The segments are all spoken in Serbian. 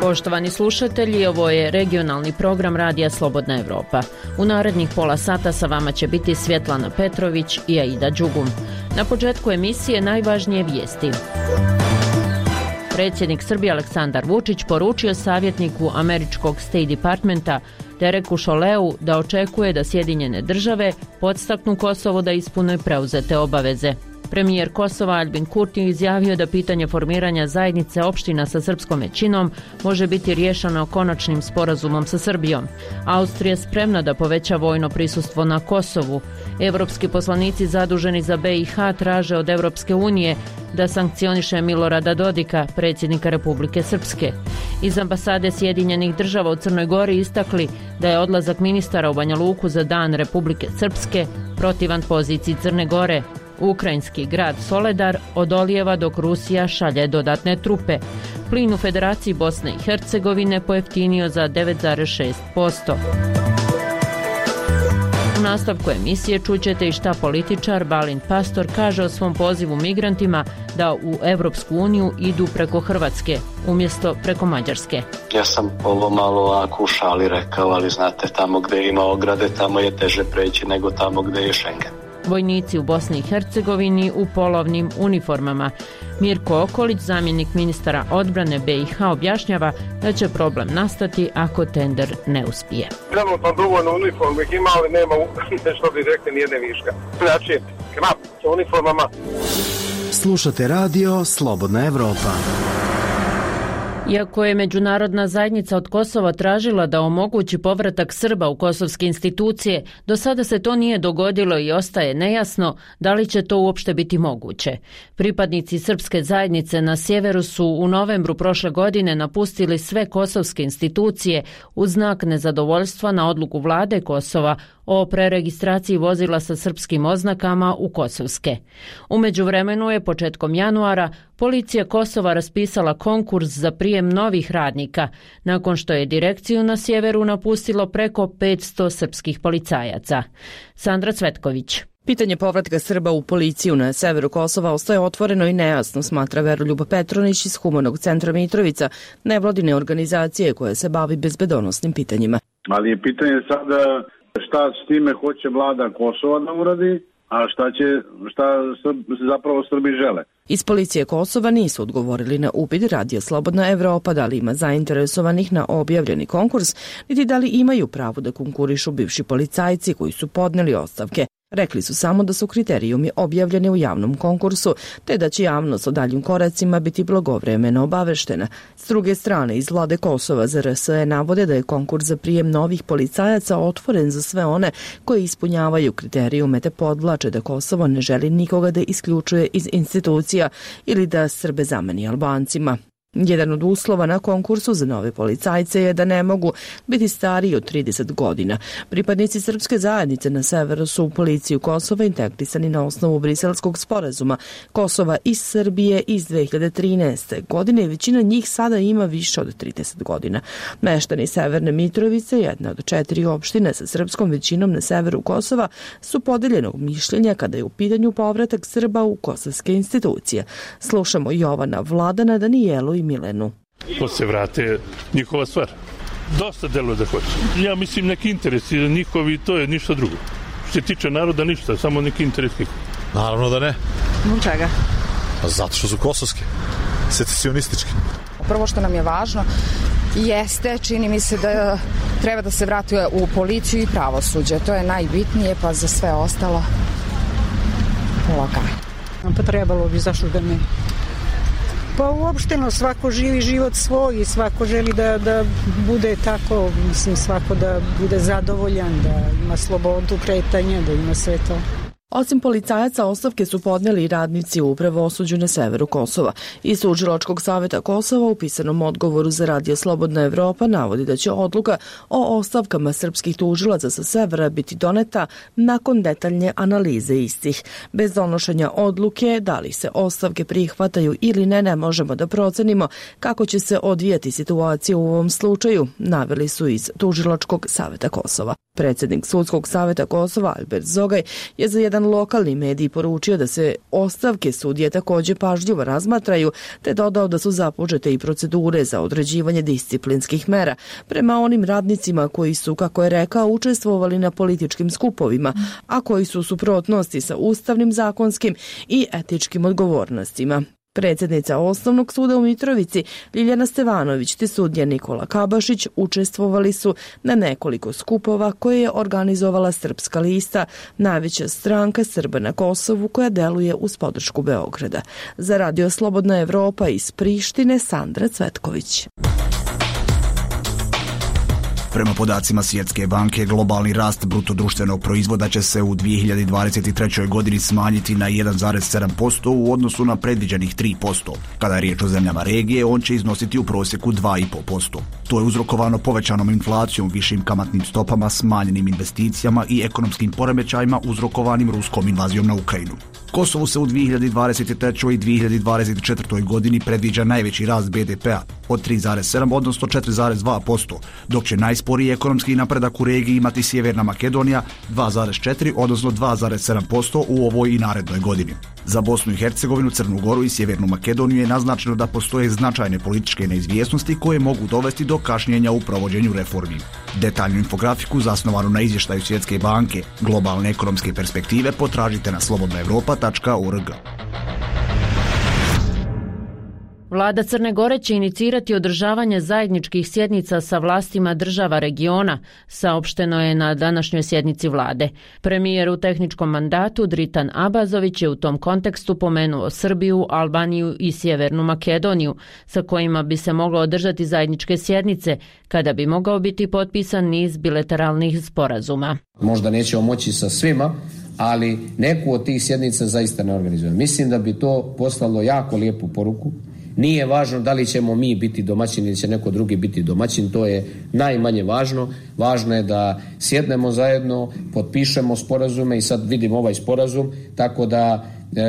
Poštovani slušatelji, ovo je regionalni program Radija Slobodna Evropa. U narednih pola sata sa vama će biti Svjetlana Petrović i Aida Đugum. Na početku emisije najvažnije vijesti. Predsjednik Srbije Aleksandar Vučić poručio savjetniku američkog State Departmenta Dereku Cholleau da očekuje da Sjedinjene države podstaknu Kosovo da ispune preuzete obaveze. Premijer Kosova Albin Kurti izjavio da pitanje formiranja zajednice opština sa srpskom većinom može biti riješeno konačnim sporazumom sa Srbijom. Austrija je spremna da poveća vojno prisustvo na Kosovu. Evropski poslanici zaduženi za BiH traže od Evropske unije da sankcioniše Milorada Dodika, predsjednika Republike Srpske. Iz ambasade Sjedinjenih država u Crnoj Gori istakli da je odlazak ministara u Banja Luku za Dan Republike Srpske protivan poziciji Crne Gore. Ukrajinski grad Soledar odolijeva dok Rusija šalje dodatne trupe. Plin u Federaciji Bosne i Hercegovine pojeftinio za 9,6%. U nastavku emisije čućete i šta političar Balint Pastor kaže o svom pozivu migrantima da u Evropsku uniju idu preko Hrvatske umjesto preko Mađarske. Ja sam ovo malo ovako u šali rekao, ali znate, tamo gdje ima ograde, tamo je teže preći nego tamo gdje je Schengen. Vojnici u Bosni i Hercegovini u polovnim uniformama. Mirko Okolić, zamjenik ministara odbrane BiH, objašnjava da će problem nastati ako tender ne uspije. Trenutno dovoljno uniforme ima, ali nema što bi rekli nijedne viška. Znači, knap sa uniformama. Slušate radio Slobodna Evropa. Iako je međunarodna zajednica od Kosova tražila da omogući povratak Srba u kosovske institucije, do sada se to nije dogodilo i ostaje nejasno da li će to uopšte biti moguće. Pripadnici srpske zajednice na sjeveru su u novembru prošle godine napustili sve kosovske institucije u znak nezadovoljstva na odluku vlade Kosova o preregistraciji vozila sa srpskim oznakama u kosovske. U međuvremenu je početkom januara policija Kosova raspisala konkurs za prijem novih radnika, nakon što je direkciju na sjeveru napustilo preko 500 srpskih policajaca. Sandra Cvetković. Pitanje povratka Srba u policiju na severu Kosova ostaje otvoreno i nejasno, smatra Veroljub Petronić iz Humanog centra Mitrovica, nevladine organizacije koja se bavi bezbedonosnim pitanjima. Ali je pitanje sada šta s time hoće vlada Kosova da uradi, a šta zapravo Srbi žele. Iz policije Kosova nisu odgovorili na upit Radija Slobodna Evropa da li ima zainteresovanih na objavljeni konkurs, niti da li imaju pravo da konkurišu bivši policajci koji su podneli ostavke. Rekli su samo da su kriterijumi objavljeni u javnom konkursu, te da će javnost o daljim koracima biti blagovremeno obaveštena. S druge strane, iz vlade Kosova za RSE navode da je konkurs za prijem novih policajaca otvoren za sve one koji ispunjavaju kriterijume, te podvlače da Kosovo ne želi nikoga da isključuje iz institucija ili da Srbe zameni Albancima. Jedan od uslova na konkursu za nove policajce je da ne mogu biti stariji od 30 godina. Pripadnici srpske zajednice na severu su u policiju Kosova integrisani na osnovu Briselskog sporazuma Kosova i Srbije iz 2013. godine i većina njih sada ima više od 30 godina. Meštani Severne Mitrovice, jedna od 4 opštine sa srpskom većinom na severu Kosova, su podeljenog mišljenja kada je u pitanju povratak Srba u kosovske institucije. Slušamo Jovana, Vladana, Danijelu i Milenu. Ko se vrate, njihova stvar. Dosta deluje da hoće. Ja mislim neki interesi njihovi, to je ništa drugo. Što se tiče naroda ništa, samo neki interes njihovi. Naravno da ne. Zbog čega? Zato što su kosovski, secesionistički. Prvo što nam je važno jeste, čini mi se da treba da se vrati u policiju i pravosuđe. To je najbitnije, pa za sve ostalo lagano. Pa trebalo bi, zašto da ne? Pa uopšteno svako živi život svoj i svako želi da bude tako, mislim svako da bude zadovoljan, da ima slobodu kretanja, da ima sve to. Osim policajaca, ostavke su podneli i radnici u pravosuđu na severu Kosova. Iz Tužilačkog savjeta Kosova u pisanom odgovoru za Radio Slobodna Evropa navodi da će odluka o ostavkama srpskih tužilaca sa severa biti doneta nakon detaljne analize istih. Bez donošenja odluke, da li se ostavke prihvataju ili ne možemo da procenimo kako će se odvijati situacija u ovom slučaju, naveli su iz Tužilačkog savjeta Kosova. Predsjednik Sudskog savjeta Kosova Albert Zogaj je za jedan jedan lokalni medij poručio da se ostavke sudije također pažljivo razmatraju, te dodao da su započete i procedure za određivanje disciplinskih mera prema onim radnicima koji su, kako je rekao, učestvovali na političkim skupovima, a koji su u suprotnosti sa ustavnim, zakonskim i etičkim odgovornostima. Predsjednica Osnovnog suda u Mitrovici Ljiljana Stevanović te sudija Nikola Kabašić učestvovali su na nekoliko skupova koje je organizovala Srpska lista, najveća stranka Srba na Kosovu koja deluje uz podršku Beograda. Za Radio Slobodna Evropa iz Prištine, Sandra Cvetković. Prema podacima Svjetske banke, globalni rast brutodruštvenog proizvoda će se u 2023. godini smanjiti na 1,7% u odnosu na predviđenih 3%. Kada je riječ o zemljama regije, on će iznositi u prosjeku 2,5%. To je uzrokovano povećanom inflacijom, višim kamatnim stopama, smanjenim investicijama i ekonomskim poremećajima uzrokovanim ruskom invazijom na Ukrajinu. Kosovu se u 2023. i 2024. godini predviđa najveći rast BDP-a od 3,7 odnosno 4,2%, dok će najsporiji ekonomski napredak u regiji imati Sjeverna Makedonija 2,4 odnosno 2,7% u ovoj i narednoj godini. Za Bosnu i Hercegovinu, Crnu Goru i Sjevernu Makedoniju je naznačeno da postoje značajne političke neizvjesnosti koje mogu dovesti do kašnjenja u provođenju reformi. Detaljnu infografiku zasnovanu na izvještaju Svjetske banke globalne ekonomske perspektive potražite na slobodnaevropa.org. Vlada Crne Gore će inicirati održavanje zajedničkih sjednica sa vlastima država regiona, saopšteno je na današnjoj sjednici vlade. Premijer u tehničkom mandatu Dritan Abazović je u tom kontekstu pomenuo Srbiju, Albaniju i Sjevernu Makedoniju, sa kojima bi se moglo održati zajedničke sjednice, kada bi mogao biti potpisan niz bilateralnih sporazuma. Možda nećemo moći sa svima, ali neku od tih sjednica zaista ne organizujemo. Mislim da bi to poslalo jako lijepu poruku. Nije važno da li ćemo mi biti domaćini ili će neko drugi biti domaćin, to je najmanje važno. Važno je da sjednemo zajedno, potpišemo sporazume i sad vidimo ovaj sporazum, tako da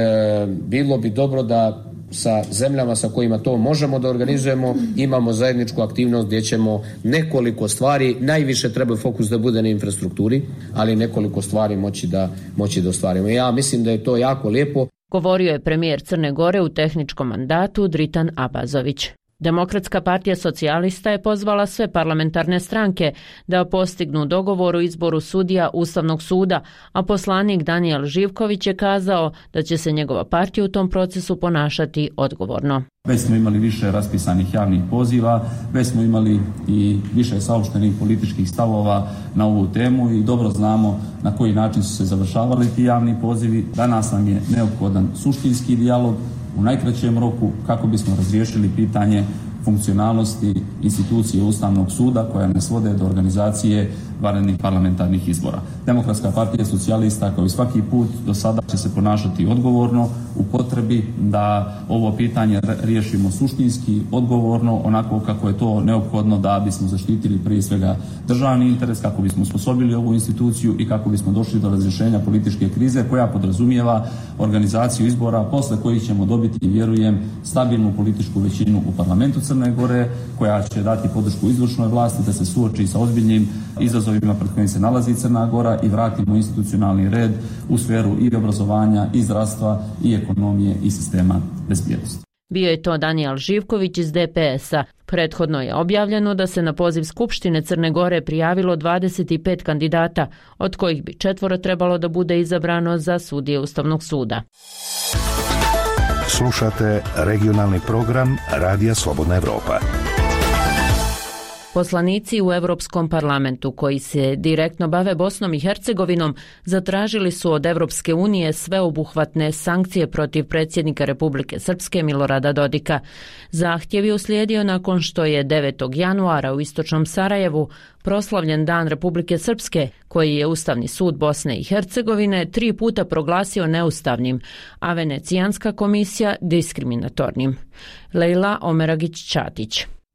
bilo bi dobro da sa zemljama sa kojima to možemo da organizujemo imamo zajedničku aktivnost gdje ćemo nekoliko stvari, najviše treba fokus da bude na infrastrukturi, ali nekoliko stvari moći da ostvarimo. Ja mislim da je to jako lijepo. Govorio je premijer Crne Gore u tehničkom mandatu Dritan Abazović. Demokratska partija socijalista je pozvala sve parlamentarne stranke da postignu dogovor o izboru sudija Ustavnog suda, a poslanik Danijel Živković je kazao da će se njegova partija u tom procesu ponašati odgovorno. Već smo imali više raspisanih javnih poziva, već smo imali i više saopštenih političkih stavova na ovu temu i dobro znamo na koji način su se završavali ti javni pozivi. Danas nam je neophodan suštinski dijalog u najkraćem roku kako bismo razriješili pitanje funkcionalnosti institucije Ustavnog suda koja ne svode do organizacije vanrednih parlamentarnih izbora. Demokratska partija socijalista kao i svaki put do sada će se ponašati odgovorno u potrebi da ovo pitanje riješimo suštinski, odgovorno, onako kako je to neophodno da bismo zaštitili prije svega državni interes, kako bismo osposobili ovu instituciju i kako bismo došli do razrješenja političke krize koja podrazumijeva organizaciju izbora posle kojih ćemo dobiti, vjerujem, stabilnu političku većinu u parlamentu Crne Gore koja će dati podršku izvršnoj vlasti da se suoči sa ozbiljnim izazovima pred kojim se nalazi Crna Gora i vratimo institucionalni red u sferu i obrazovanja, i zdravstva, i ekonomije, i sistema bezbjednosti. Bio je to Danijel Živković iz DPS-a. Prethodno je objavljeno da se na poziv Skupštine Crne Gore prijavilo 25 kandidata, od kojih bi 4 trebalo da bude izabrano za sudije Ustavnog suda. Slušate regionalni program Radija Slobodna Evropa. Poslanici u Europskom parlamentu koji se direktno bave Bosnom i Hercegovinom zatražili su od Europske unije sveobuhvatne sankcije protiv predsjednika Republike Srpske Milorada Dodika. Zahtjev je uslijedio nakon što je 9. januara u istočnom Sarajevu proslavljen Dan Republike Srpske, koji je Ustavni sud Bosne i Hercegovine 3 puta proglasio neustavnim, a Venecijanska komisija diskriminatornim. Lejla Omeragić-Ćatić.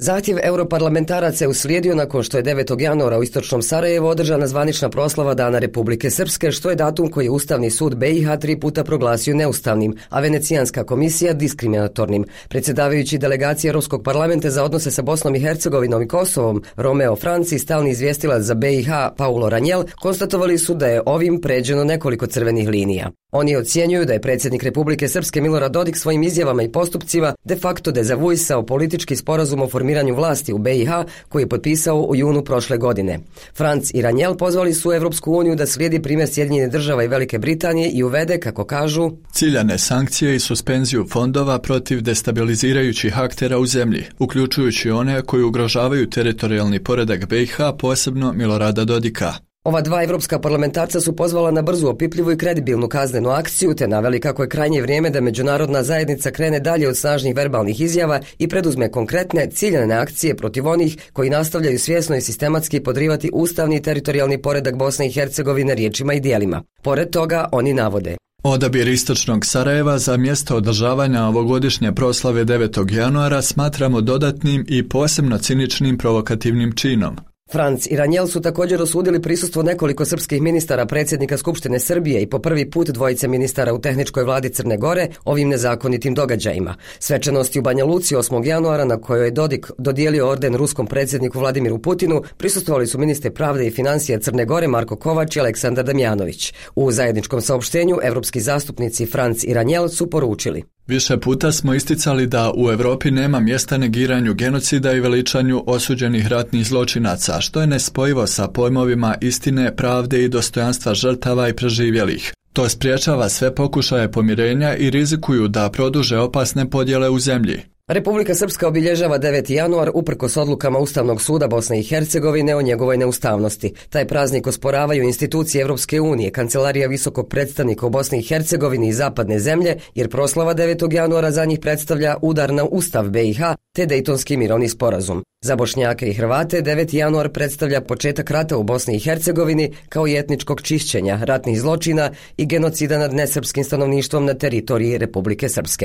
Zahtjev europarlamentaraca je uslijedio nakon što je 9. januara u istočnom Sarajevu održana zvanična proslava Dana Republike Srpske, što je datum koji je Ustavni sud BiH 3 puta proglasio neustavnim, a Venecijanska komisija diskriminatornim. Predsjedavajući delegacije Europskog parlamenta za odnose sa Bosnom i Hercegovinom i Kosovom, Romeo Franci, stalni izvjestilac za BiH Paulo Ranjel, konstatovali su da je ovim pređeno nekoliko crvenih linija. Oni ocjenjuju da je predsjednik Republike Srpske Milorad Dodik svojim izjavama i postupcima de facto dezavuisao politički sporazum o formiranju vlasti u BiH koji je potpisao u junu prošle godine. Franc i Ranjel pozvali su Evropsku uniju da slijedi primjer Sjedinjenih Država i Velike Britanije i uvede, kako kažu, ciljane sankcije i suspenziju fondova protiv destabilizirajućih aktera u zemlji, uključujući one koji ugrožavaju teritorijalni poredak BiH, posebno Milorada Dodika. Ova dva evropska parlamentarca su pozvala na brzu, opipljivu i kredibilnu kaznenu akciju, te naveli kako je krajnje vrijeme da međunarodna zajednica krene dalje od snažnih verbalnih izjava i preduzme konkretne, ciljane akcije protiv onih koji nastavljaju svjesno i sistematski podrivati ustavni i teritorijalni poredak Bosne i Hercegovine riječima i dijelima. Pored toga, oni navode: odabir istočnog Sarajeva za mjesto održavanja ovogodišnje proslave 9. januara smatramo dodatnim i posebno ciničnim provokativnim činom. Franc i Ranjel su također osudili prisustvo nekoliko srpskih ministara, predsjednika Skupštine Srbije i po prvi put dvojice ministara u tehničkoj vladi Crne Gore ovim nezakonitim događajima. Svečanosti u Banja Luci 8. januara na kojoj je Dodik dodijelio orden ruskom predsjedniku Vladimiru Putinu prisustvovali su ministri pravde i financija Crne Gore Marko Kovač i Aleksandar Damjanović. U zajedničkom saopštenju evropski zastupnici Franc i Ranjel su poručili: više puta smo isticali da u Europi nema mjesta negiranju genocida i veličanju osuđenih ratnih zločinaca, što je nespojivo sa pojmovima istine, pravde i dostojanstva žrtava i preživjelih. To spriječava sve pokušaje pomirenja i rizikuju da produže opasne podjele u zemlji. Republika Srpska obilježava 9. januar uprkos odlukama Ustavnog suda Bosne i Hercegovine o njegovoj neustavnosti. Taj praznik osporavaju institucije Evropske unije, Kancelarija visokog predstavnika u Bosni i Hercegovini i zapadne zemlje, jer proslava 9. januara za njih predstavlja udar na Ustav BiH te Dejtonski mirovni sporazum. Za Bošnjake i Hrvate 9. januar predstavlja početak rata u Bosni i Hercegovini kao i etničkog čišćenja, ratnih zločina i genocida nad nesrpskim stanovništvom na teritoriji Republike Srpske.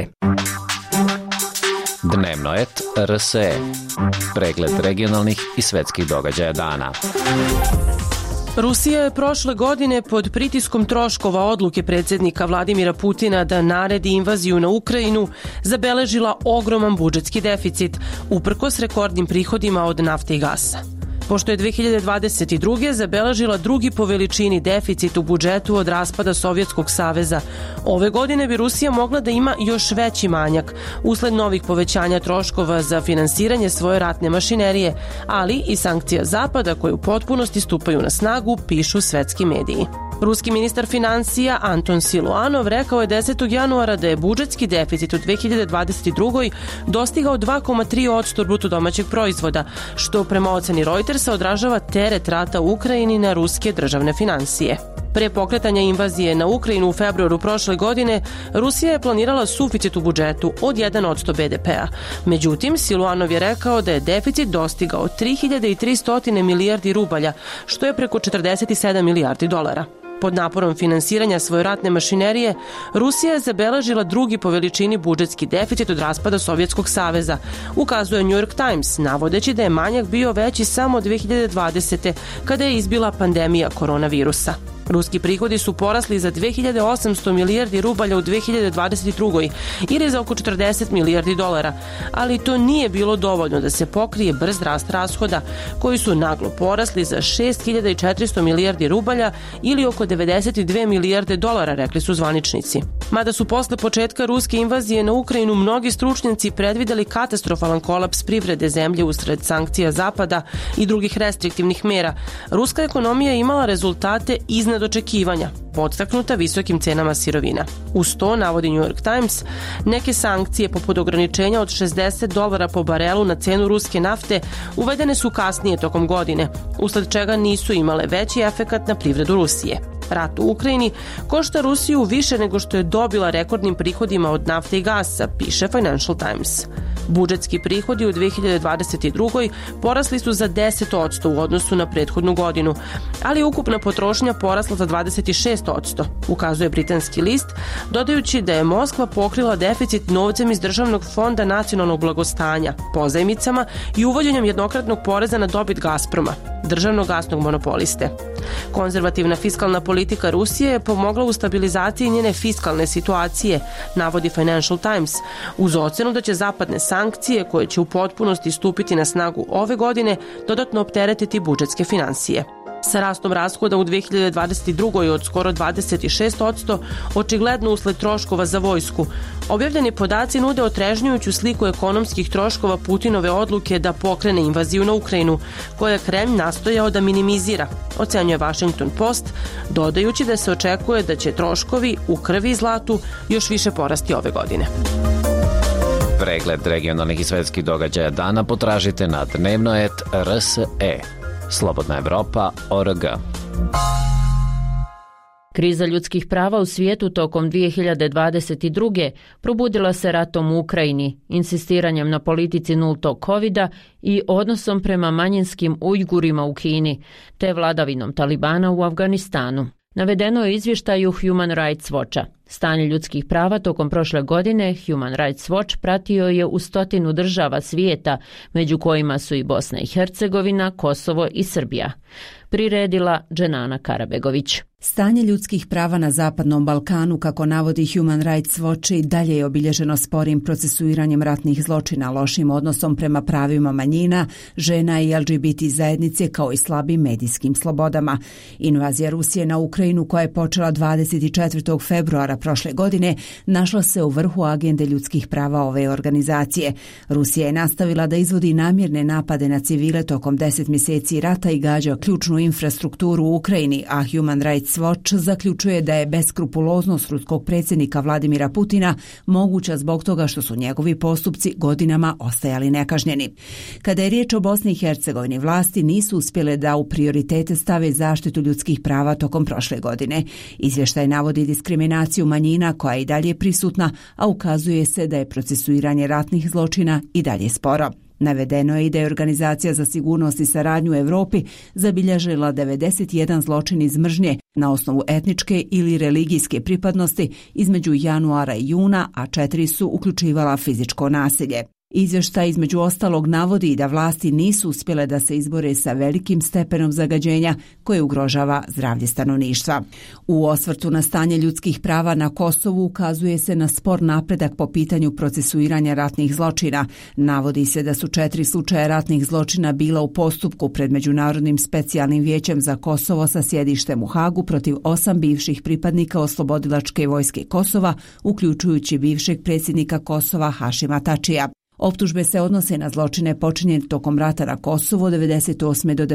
Dnevnoet RSE. Pregled regionalnih i svetskih događaja dana. Rusija je prošle godine pod pritiskom troškova odluke predsjednika Vladimira Putina da naredi invaziju na Ukrajinu zabeležila ogroman budžetski deficit, uprkos rekordnim prihodima od nafte i gasa. Pošto je 2022. zabeležila drugi po veličini deficit u budžetu od raspada Sovjetskog saveza, ove godine bi Rusija mogla da ima još veći manjak usled novih povećanja troškova za finansiranje svoje ratne mašinerije, ali i sankcija Zapada koje u potpunosti stupaju na snagu, pišu svetski mediji. Ruski ministar financija Anton Siluanov rekao je 10. januara da je budžetski deficit u 2022. dostigao 2,3% bruto domaćeg proizvoda, što prema oceni Reutersa odražava teret rata u Ukrajini na ruske državne financije. Pre pokretanja invazije na Ukrajinu u februaru prošle godine, Rusija je planirala suficit u budžetu od 1% BDP-a. Međutim, Siluanov je rekao da je deficit dostigao 3300 milijardi rubalja, što je preko 47 milijardi dolara. Pod naporom finansiranja svoje ratne mašinerije, Rusija je zabeležila drugi po veličini budžetski deficit od raspada Sovjetskog saveza, ukazuje New York Times, navodeći da je manjak bio veći samo 2020. kada je izbila pandemija koronavirusa. Ruski prihodi su porasli za 2800 milijardi rubalja u 2022. ili za oko 40 milijardi dolara, ali to nije bilo dovoljno da se pokrije brz rast rashoda, koji su naglo porasli za 6400 milijardi rubalja ili oko 92 milijarde dolara, rekli su zvaničnici. Mada su posle početka ruske invazije na Ukrajinu mnogi stručnjaci predvideli katastrofalan kolaps privrede zemlje usred sankcija Zapada i drugih restriktivnih mera, ruska ekonomija je imala rezultate iznad očekivanja, podstaknuta visokim cenama sirovina. Uz to, navodi New York Times, neke sankcije poput ograničenja od $60 po barelu na cenu ruske nafte uvedene su kasnije tokom godine, usled čega nisu imale veći efekat na privredu Rusije. Rat u Ukrajini košta Rusiju više nego što je dobila rekordnim prihodima od nafte i gasa, piše Financial Times. Budžetski prihodi u 2022. porasli su za 10% u odnosu na prethodnu godinu, ali ukupna potrošnja porasla za 26%, ukazuje britanski list, dodajući da je Moskva pokrila deficit novcem iz Državnog fonda nacionalnog blagostanja, pozajmicama i uvođenjem jednokratnog poreza na dobit Gazproma, državnog gasnog monopoliste. Konzervativna fiskalna politika Rusije je pomogla u stabilizaciji njene fiskalne situacije, navodi Financial Times, uz ocenu da će zapadne sankcije, koje će u potpunosti stupiti na snagu ove godine, dodatno opteretiti budžetske finansije. Sa rastom rashoda u 2022. od skoro 26%, očigledno usled troškova za vojsku, objavljeni podaci nude otrežnjujuću sliku ekonomskih troškova Putinove odluke da pokrene invaziju na Ukrajinu, koje je Kremlj nastojao da minimizira, ocenjuje Washington Post, dodajući da se očekuje da će troškovi u krvi i zlatu još više porasti ove godine. Pregled regionalnih i svetskih događaja dana potražite na dnevnoet.rse. Slobodna Evropa.org. Kriza ljudskih prava u svijetu tokom 2022. probudila se ratom u Ukrajini, insistiranjem na politici nultog covida i odnosom prema manjinskim Ujgurima u Kini, te vladavinom Talibana u Afganistanu. Navedeno je u izvještaju Human Rights Watcha. Stanje ljudskih prava tokom prošle godine Human Rights Watch pratio je u 100 država svijeta, među kojima su i Bosna i Hercegovina, Kosovo i Srbija. Priredila Dženana Karabegović. Stanje ljudskih prava na Zapadnom Balkanu, kako navodi Human Rights Watch, i dalje je obilježeno sporim procesuiranjem ratnih zločina, lošim odnosom prema pravima manjina, žena i LGBT zajednice, kao i slabim medijskim slobodama. Invazija Rusije na Ukrajinu, koja je počela 24. februara prošle godine, našla se u vrhu agende ljudskih prava ove organizacije. Rusija je nastavila da izvodi namjerne napade na civile tokom 10 mjeseci rata i gađa ključnu infrastrukturu u Ukrajini, a Human Rights Watch zaključuje da je beskrupuloznost ruskog predsjednika Vladimira Putina moguća zbog toga što su njegovi postupci godinama ostajali nekažnjeni. Kada je riječ o Bosni i Hercegovini, vlasti nisu uspjele da u prioritete stave zaštitu ljudskih prava tokom prošle godine. Izvještaj navodi diskriminaciju manjina koja je i dalje prisutna, a ukazuje se da je procesuiranje ratnih zločina i dalje sporo. Navedeno je i da je Organizacija za sigurnost i saradnju u Europi zabilježila 91 zločin iz mržnje na osnovu etničke ili religijske pripadnosti između januara i juna, a 4 su uključivala fizičko nasilje. Izvještaj između ostalog navodi da vlasti nisu uspjele da se izbore sa velikim stepenom zagađenja koje ugrožava zdravlje stanovništva. U osvrtu na stanje ljudskih prava na Kosovu ukazuje se na spor napredak po pitanju procesuiranja ratnih zločina. Navodi se da su 4 slučaja ratnih zločina bila u postupku pred Međunarodnim specijalnim vijećem za Kosovo sa sjedištem u Hagu protiv 8 bivših pripadnika Oslobodilačke vojske Kosova, uključujući bivšeg predsjednika Kosova Hašima Tačija. Optužbe se odnose na zločine počinjene tokom rata na Kosovo 98. do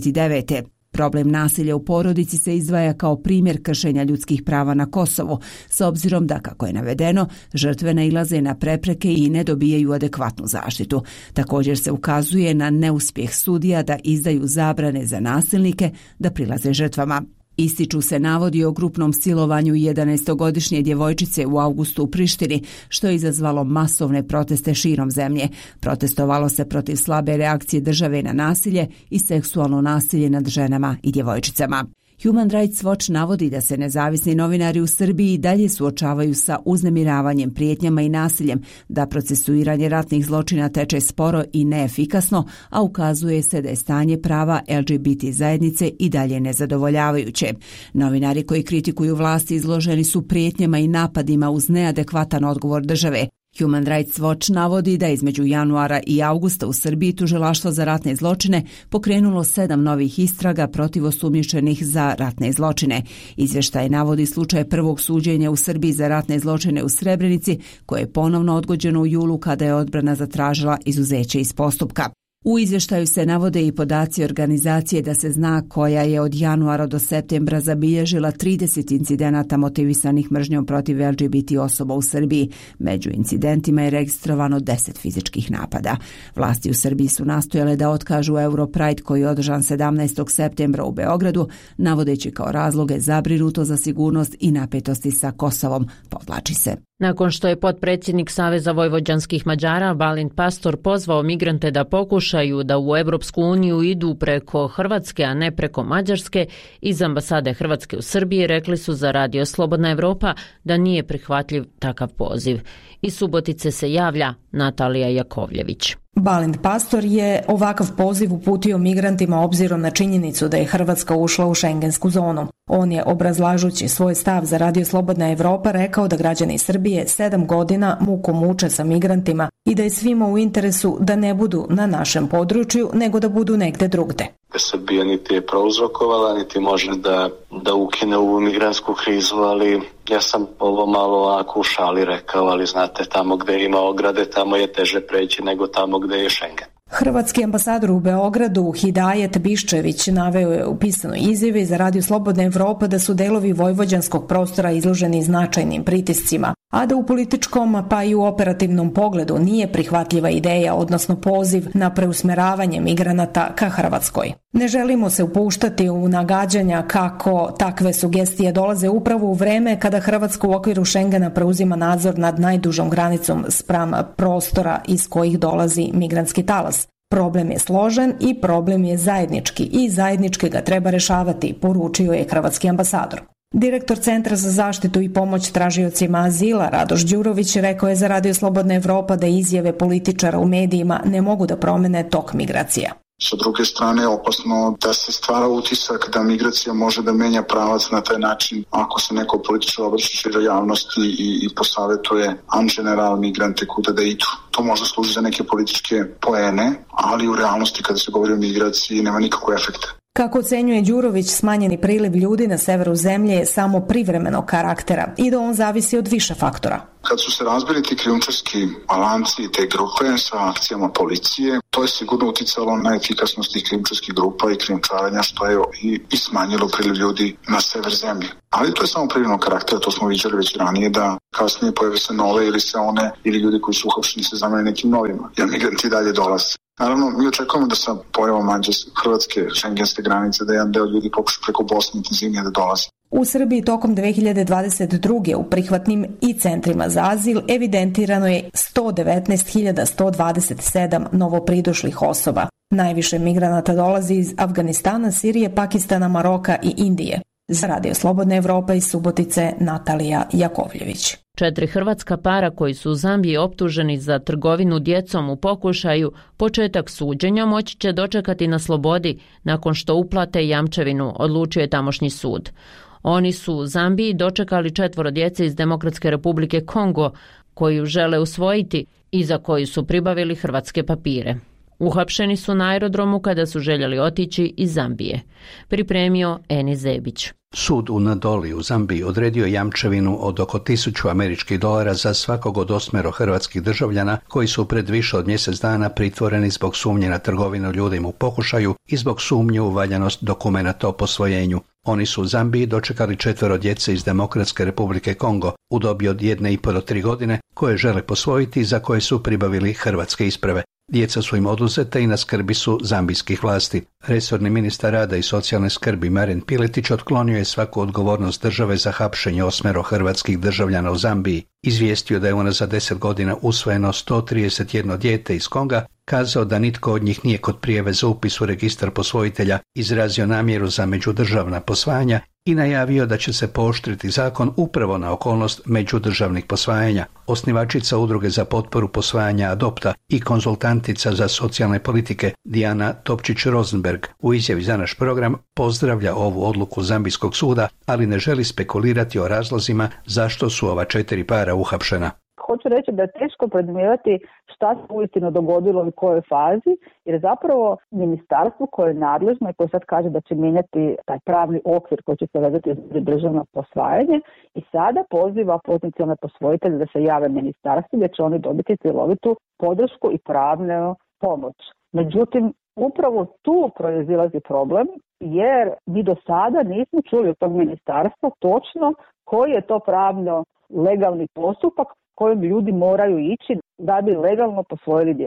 99. Problem nasilja u porodici se izdvaja kao primjer kršenja ljudskih prava na Kosovu, s obzirom da, kako je navedeno, žrtve nailaze na prepreke i ne dobijaju adekvatnu zaštitu. Također se ukazuje na neuspjeh sudija da izdaju zabrane za nasilnike da prilaze žrtvama. Ističu se navodi o grupnom silovanju 11-godišnje djevojčice u avgustu u Prištini, što je izazvalo masovne proteste širom zemlje. Protestovalo se protiv slabe reakcije države na nasilje i seksualno nasilje nad ženama i djevojčicama. Human Rights Watch navodi da se nezavisni novinari u Srbiji dalje suočavaju sa uznemiravanjem, prijetnjama i nasiljem, da procesuiranje ratnih zločina teče sporo i neefikasno, a ukazuje se da je stanje prava LGBT zajednice i dalje nezadovoljavajuće. Novinari koji kritikuju vlasti izloženi su prijetnjama i napadima uz neadekvatan odgovor države. Human Rights Watch navodi da između januara i avgusta u Srbiji tužilaštvo za ratne zločine pokrenulo 7 novih istraga protiv osumnjičenih za ratne zločine. Izvještaj navodi slučaj prvog suđenja u Srbiji za ratne zločine u Srebrenici, koje je ponovno odgođeno u julu kada je odbrana zatražila izuzeće iz postupka. U izvještaju se navode i podaci organizacije da se zna koja je od januara do septembra zabilježila 30 incidenata motivisanih mržnjom protiv LGBT osoba u Srbiji. Među incidentima je registrovano 10 fizičkih napada. Vlasti u Srbiji su nastojale da otkažu Europride koji je održan 17. septembra u Beogradu, navodeći kao razloge zabrinuto za sigurnost i napetosti sa Kosovom, podvlači se. Nakon što je potpredsjednik Saveza vojvođanskih Mađara Balint Pastor pozvao migrante da pokušaju da u Evropsku uniju idu preko Hrvatske, a ne preko Mađarske, iz ambasade Hrvatske u Srbiji rekli su za Radio Slobodna Evropa da nije prihvatljiv takav poziv. Iz Subotice se javlja Natalija Jakovljević. Balint Pastor je ovakav poziv uputio migrantima obzirom na činjenicu da je Hrvatska ušla u šengensku zonu. On je, obrazlažući svoj stav za Radio Slobodna Evropa, rekao da građani Srbije 7 godina muku muče sa migrantima i da je svima u interesu da ne budu na našem području, nego da budu negde drugde. Srbija niti je prouzrokovala, niti može da ukine ovu migrantsku krizu, ali ja sam ovo malo ovako u šali rekao, ali znate, tamo gde ima ograde, tamo je teže preći nego tamo gde je Schengen. Hrvatski ambasador u Beogradu Hidajet Biščević naveo je u pisanoj izjavi za Radio Slobodna Evropa da su delovi vojvođanskog prostora izloženi značajnim pritiscima, a da u političkom pa i u operativnom pogledu nije prihvatljiva ideja, odnosno poziv na preusmeravanje migranata ka Hrvatskoj. Ne želimo se upuštati u nagađanja kako takve sugestije dolaze upravo u vreme kada Hrvatska u okviru Schengena preuzima nadzor nad najdužom granicom spram prostora iz kojih dolazi migrantski talas. Problem je složen i problem je zajednički i zajednički ga treba rešavati, poručio je hrvatski ambasador. Direktor Centra za zaštitu i pomoć tražiocima azila Radoš Đurović rekao je za Radio Slobodna Evropa da izjave političara u medijima ne mogu da promene tok migracija. Sa druge strane je opasno da se stvara utisak da migracija može da menja pravac na taj način ako se neko političar obraća široj javnosti i posavetuje an general migrante kuda da idu. To možda služi za neke političke poene, ali u realnosti kada se govori o migraciji nema nikakvog efekta. Kako ocenjuje Đurović, smanjeni priliv ljudi na severu zemlje je samo privremenog karaktera i da on zavisi od više faktora. Kad su se razbili ti krijumčarski lanci i te grupe sa akcijama policije, to je sigurno uticalo na efikasnost tih krijumčarskih grupa i krijumčarenja, što je i smanjilo priliv ljudi na sever zemlje. Ali to je samo privremenog karaktera, to smo viđali već ranije, da kasnije pojave se nove ili se one ili ljudi koji su uhapšeni se zamene nekim novima, jer migranti dalje dolaze. Naravno, mi očekujemo da sa pojavom Hrvatske šengenske granice da jedan deo ljudi pokuša preko Bosne intenzivnije da dolazi. U Srbiji tokom 2022. u prihvatnim i centrima za azil evidentirano je 119.127 novopridošlih osoba. Najviše migranata dolazi iz Afganistana, Sirije, Pakistana, Maroka i Indije. Za Radio Slobodna Evropa iz Subotice Natalija Jakovljević. 4 hrvatska para koji su u Zambiji optuženi za trgovinu djecom u pokušaju početak suđenja moći će dočekati na slobodi nakon što uplate jamčevinu, odlučio je tamošnji sud. Oni su u Zambiji dočekali 4 djece iz Demokratske Republike Kongo koju žele usvojiti i za koju su pribavili hrvatske papire. Uhapšeni su na aerodromu kada su željeli otići iz Zambije. Pripremio Eni Zebić. Sud u Nadoli u Zambiji odredio jamčevinu od oko $1.000 za svakog od 8 hrvatskih državljana koji su pred više od mjesec dana pritvoreni zbog sumnje na trgovinu ljudima u pokušaju i zbog sumnje u valjanost dokumenata o posvojenju. Oni su u Zambiji dočekali 4 djece iz Demokratske Republike Kongo u dobi od 1,5 do 3 godine koje žele posvojiti i za koje su pribavili hrvatske isprave. Djeca su im oduzeta i na skrbi su zambijskih vlasti. Resorni ministar rada i socijalne skrbi Marin Piletić otklonio je svaku odgovornost države za hapšenje 8 hrvatskih državljana u Zambiji. Izvijestio da je unazad 10 godina usvojeno 131 dijete iz Konga, kazao da nitko od njih nije kod prijave za upis u registar posvojitelja izrazio namjeru za međudržavna posvajanja i najavio da će se pooštriti zakon upravo na okolnost međudržavnih posvajanja. Osnivačica Udruge za potporu posvajanja Adopta i konzultantica za socijalne politike Dijana Topčić-Rosenberg u izjavi za naš program pozdravlja ovu odluku Zambijskog suda, ali ne želi spekulirati o razlozima zašto su ova 4 para uhapšena. Hoću reći da je teško predmijevati šta se uistinu dogodilo u kojoj fazi, jer zapravo ministarstvo koje je nadležno i koje sad kaže da će mijenjati taj pravni okvir koji će se vezati za državno posvajanje i sada poziva potencijalne posvojitelje da se jave ministarstvu gdje će oni dobiti cjelovitu podršku i pravnu pomoć. Međutim, upravo tu proizilazi problem jer mi do sada nismo čuli od tog ministarstva točno koji je to pravno legalni postupak kojim ljudi moraju ići da bi legalno posvojili djecu.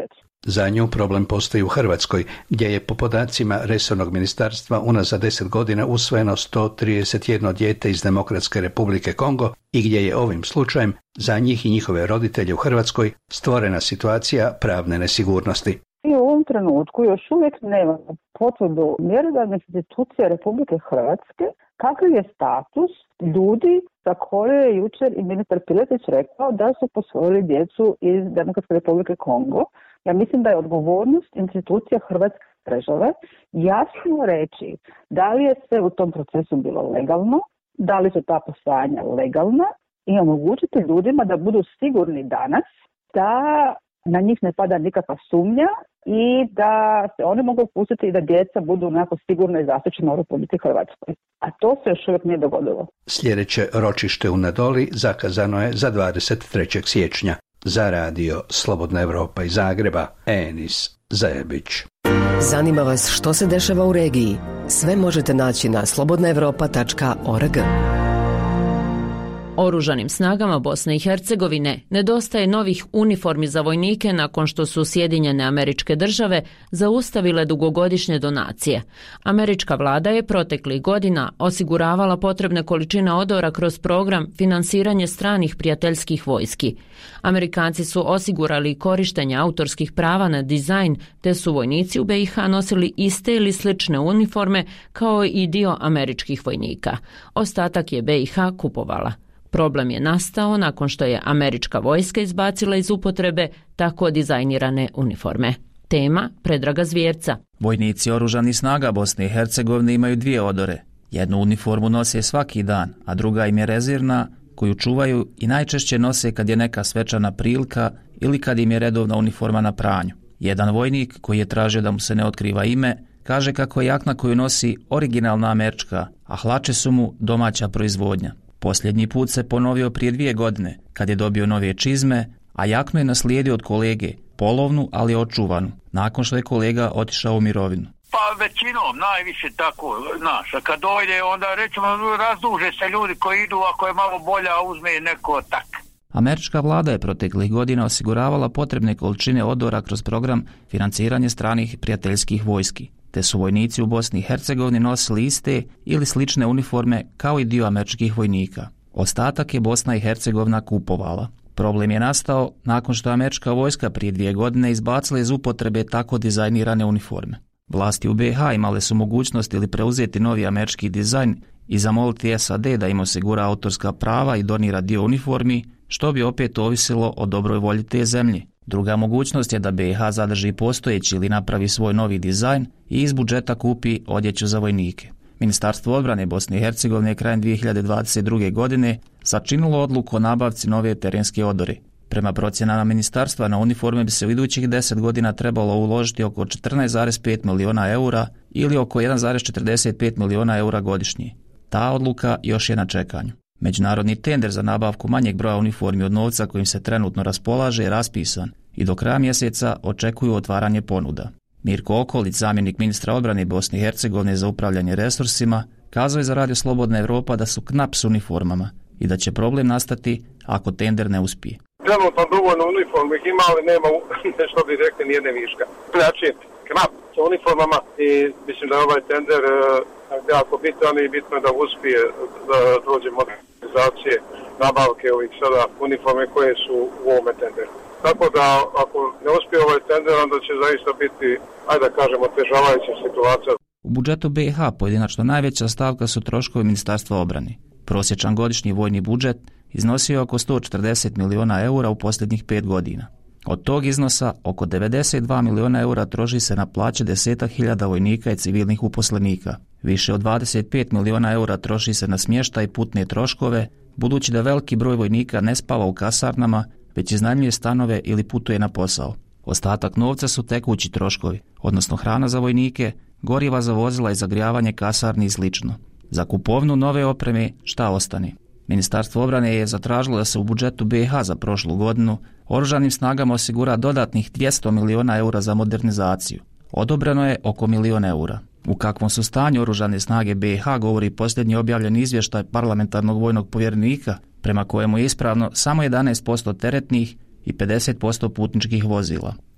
Za nju problem postoji u Hrvatskoj, gdje je po podacima resornog ministarstva unazad 10 godina usvojeno 131 dijete iz Demokratske Republike Kongo i gdje je ovim slučajem za njih i njihove roditelje u Hrvatskoj stvorena situacija pravne nesigurnosti. I u ovom trenutku još uvijek nemamo potvrdu mjerodavne institucije Republike Hrvatske kakav je status ljudi za koje je jučer i ministar Piletić rekao da su posvojili djecu iz Demokratske Republike Kongo. Ja mislim da je odgovornost institucija Hrvatske države jasno reći da li je sve u tom procesu bilo legalno, da li su ta posvajanja legalna i omogućiti ljudima da budu sigurni danas da na njih ne pada nikakva sumnja i da se oni mogu pustiti i da djeca budu onako sigurno i zaštićena u Republici Hrvatskoj. A to se još uvijek nije dogodilo. Sljedeće ročište u Nadoli zakazano je za 23. siječnja. Za radio Slobodna Evropa iz Zagreba, Enis Zajebić. Zanima vas što se dešava u regiji? Sve možete naći na slobodnaevropa.org. Oružanim snagama Bosne i Hercegovine nedostaje novih uniformi za vojnike nakon što su Sjedinjene Američke Države zaustavile dugogodišnje donacije. Američka vlada je proteklih godina osiguravala potrebne količine odora kroz program finansiranje stranih prijateljskih vojski. Amerikanci su osigurali korištenje autorskih prava na dizajn, te su vojnici u BiH nosili iste ili slične uniforme kao i dio američkih vojnika. Ostatak je BiH kupovala. Problem je nastao nakon što je američka vojska izbacila iz upotrebe tako dizajnirane uniforme. Tema Predraga Zvjerca. Vojnici oružanih snaga Bosne i Hercegovine imaju dvije odore. Jednu uniformu nose svaki dan, a druga im je rezervna, koju čuvaju i najčešće nose kad je neka svečana prilika ili kad im je redovna uniforma na pranju. Jedan vojnik, koji je tražio da mu se ne otkriva ime, kaže kako je jakna koju nosi originalna američka, a hlače su mu domaća proizvodnja. Posljednji put se ponovio prije 2 godine, kad je dobio nove čizme, a jaknu je naslijedio od kolege, polovnu ali očuvanu, nakon što je kolega otišao u mirovinu. Pa većinom, najviše tako, znaš, a kad dojde onda recimo razduže se ljudi koji idu, ako je malo bolja uzme neko tak. Američka vlada je proteklih godina osiguravala potrebne količine odora kroz program financiranje stranih prijateljskih vojski, te su vojnici u Bosni i Hercegovini nosili iste ili slične uniforme kao i dio američkih vojnika. Ostatak je Bosna i Hercegovina kupovala. Problem je nastao nakon što je američka vojska prije 2 godine izbacila iz upotrebe tako dizajnirane uniforme. Vlasti u BiH imale su mogućnost ili preuzeti novi američki dizajn i zamoliti SAD da im osigura autorska prava i donira dio uniformi, što bi opet ovisilo o dobroj volji te zemlje. Druga mogućnost je da BiH zadrži postojeći ili napravi svoj novi dizajn i iz budžeta kupi odjeću za vojnike. Ministarstvo odbrane Bosne i Hercegovine krajem 2022. godine sačinilo odluku o nabavci nove terenske odore. Prema procjenama ministarstva na uniforme bi se u idućih 10 godina trebalo uložiti oko 14,5 miliona eura ili oko 1,45 miliona eura godišnje. Ta odluka još je na čekanju. Međunarodni tender za nabavku manjeg broja uniformi od novca kojim se trenutno raspolaže je raspisan i do kraja mjeseca očekuju otvaranje ponuda. Mirko Okolić, zamjenik ministra odbrane Bosne i Hercegovine za upravljanje resursima, kazao je za Radio Slobodna Evropa da su knap s uniformama i da će problem nastati ako tender ne uspije. Trenutno dovoljno uniformu ih ima, ali nema, što bi rekli, nijedne viška. Znači, knap sa uniformama i mislim da je ovaj tender jako bitan i bitno je da uspije da dođe modernizacije nabavke ovih sada uniforme koje su u ovome tenderu. Tako da ako ne uspije ovaj tender, onda će zaista biti, ajde da kažemo, otežavajuća situacija. U budžetu BiH pojedinačno najveća stavka su troškovi Ministarstva obrane. Prosječan godišnji vojni budžet iznosio je oko 140 miliona eura u posljednjih 5 godina. Od tog iznosa oko 92 miliona eura troši se na plaće 10.000 vojnika i civilnih uposlenika. Više od 25 miliona eura troši se na smještaj i putne troškove, budući da veliki broj vojnika ne spava u kasarnama, već iznajmljuje stanove ili putuje na posao. Ostatak novca su tekući troškovi, odnosno hrana za vojnike, goriva za vozila i zagrijavanje kasarni i slično. Za kupovnu nove opreme šta ostane? Ministarstvo obrane je zatražilo da se u budžetu BiH za prošlu godinu oružanim snagama osigura dodatnih 200 miliona eura za modernizaciju. Odobreno je oko 1 milion eura. U kakvom su stanju oružane snage BiH govori posljednji objavljeni izvještaj parlamentarnog vojnog povjerenika, prema kojemu je ispravno samo 11% teretnih i 50% putničkih vozila.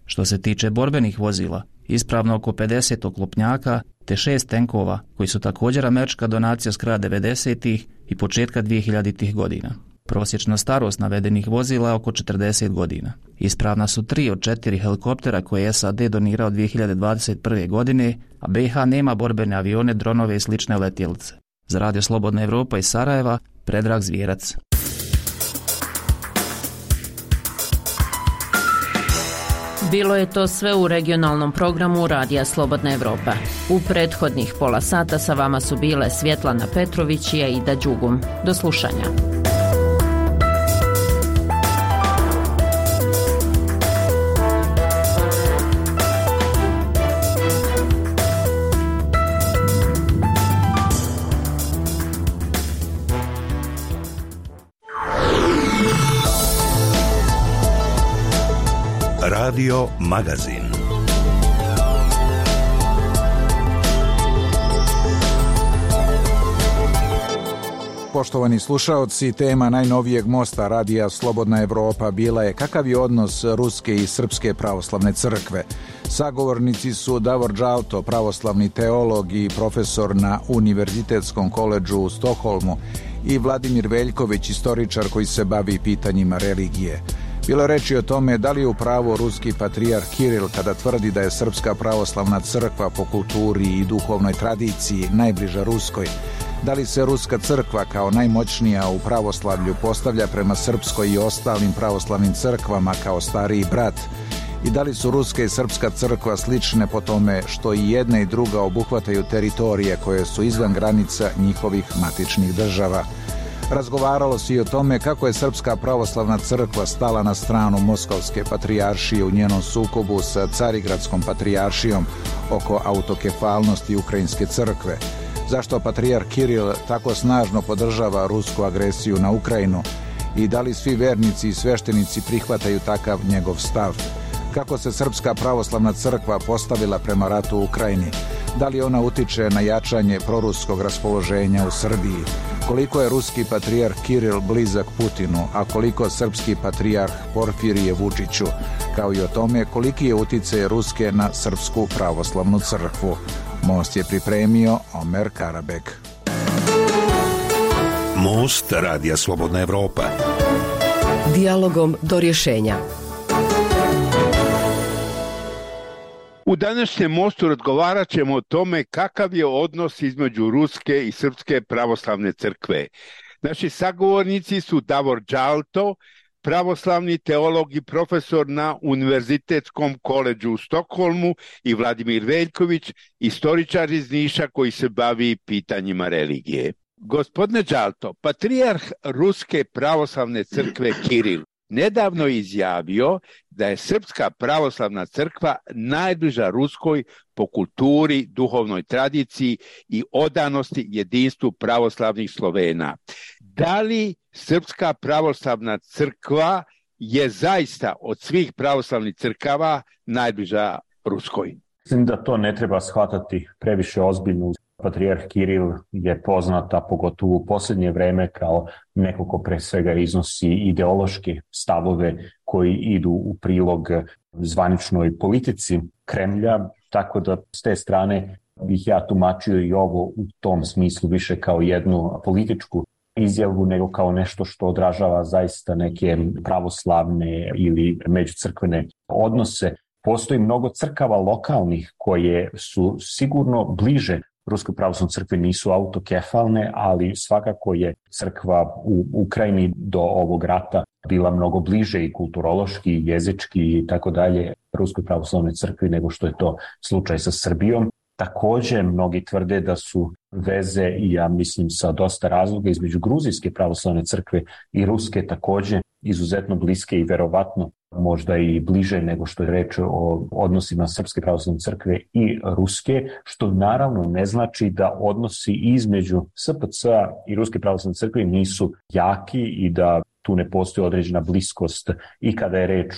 Što se tiče borbenih vozila, ispravno oko 50 oklopnjaka te 6 tenkova koji su također američka donacija s kraja 90-ih i početka 2000-ih godina. Prosječna starost navedenih vozila je oko 40 godina. Ispravna su 3 od 4 helikoptera koje je SAD donirao 2021. godine, a BiH nema borbene avione, dronove i slične letjelice. Za Radio Slobodna Evropa iz Sarajeva, Predrag Zvijerac. Bilo je to sve u regionalnom programu Radija Slobodna Evropa. U prethodnih pola sata sa vama su bile Svjetlana Petrović i Aida Đugum. Do slušanja. Radio Magazin. Poštovani slušaoci, tema najnovijeg mosta Radija Slobodna Evropa bila je kakav je odnos Ruske i Srpske pravoslavne crkve. Sagovornici su Davor Đalto, pravoslavni teolog i profesor na Univerzitetskom koledžu u Stokholmu, i Vladimir Veljković, istoričar koji se bavi pitanjima religije. Bilo je reči o tome da li je u pravu ruski patrijarh Kiril kada tvrdi da je Srpska pravoslavna crkva po kulturi i duhovnoj tradiciji najbliža ruskoj. Da li se ruska crkva kao najmoćnija u pravoslavlju postavlja prema srpskoj i ostalim pravoslavnim crkvama kao stariji brat? I da li su ruska i srpska crkva slične po tome što i jedna i druga obuhvataju teritorije koje su izvan granica njihovih matičnih država? Razgovaralo se i o tome kako je Srpska pravoslavna crkva stala na stranu Moskovske patrijaršije u njenom sukobu sa Carigradskom patrijaršijom oko autokefalnosti Ukrajinske crkve. Zašto patrijarh Kiril tako snažno podržava rusku agresiju na Ukrajinu i da li svi vernici i sveštenici prihvataju takav njegov stav? Kako se Srpska pravoslavna crkva postavila prema ratu u Ukrajini? Da li ona utiče na jačanje proruskog raspoloženja u Srbiji? Koliko je ruski patrijarh Kiril blizak Putinu, a koliko srpski patrijarh Porfirije Vučiću, kao i o tome koliki je uticaj Ruske na Srpsku pravoslavnu crkvu. Most je pripremio Omer Karabek. Most Radija Slobodna Evropa. Dijalogom do rješenja. U današnjem mostu razgovarat ćemo o tome kakav je odnos između Ruske i Srpske pravoslavne crkve. Naši sagovornici su Davor Đalto, pravoslavni teolog i profesor na Univerzitetskom koledžu u Stokholmu, i Vladimir Veljković, istoričar iz Niša koji se bavi pitanjima religije. Gospodine Đalto, patrijarh Ruske pravoslavne crkve Kiril nedavno izjavio da je Srpska pravoslavna crkva najbliža Ruskoj po kulturi, duhovnoj tradiciji i odanosti jedinstvu pravoslavnih Slovena. Da li Srpska pravoslavna crkva je zaista od svih pravoslavnih crkava najbliža Ruskoj? Mislim da to ne treba shvatati previše ozbiljno. Patrijarh Kiril je poznata, pogotovo u posljednje vreme, kao neko ko pre svega iznosi ideološke stavove koji idu u prilog zvaničnoj politici Kremlja, tako da s te strane bih ja tumačio i ovo u tom smislu više kao jednu političku izjavu nego kao nešto što odražava zaista neke pravoslavne ili međucrkvene odnose. Postoji mnogo crkava lokalnih koje su sigurno bliže Ruskoj pravoslavnoj crkvi, nisu autokefalne, ali svakako je crkva u Ukrajini do ovog rata bila mnogo bliže i kulturološki, i jezički i tako dalje Ruskoj pravoslavnoj crkvi nego što je to slučaj sa Srbijom. Također mnogi tvrde da su veze, i ja mislim sa dosta razloga, između Gruzijske pravoslavne crkve i Ruske također izuzetno bliske i verovatno možda i bliže nego što je reč o odnosima Srpske pravoslavne crkve i Ruske, što naravno ne znači da odnosi između SPC-a i Ruske pravoslavne crkve nisu jaki i da tu ne postoji određena bliskost i kada je reč o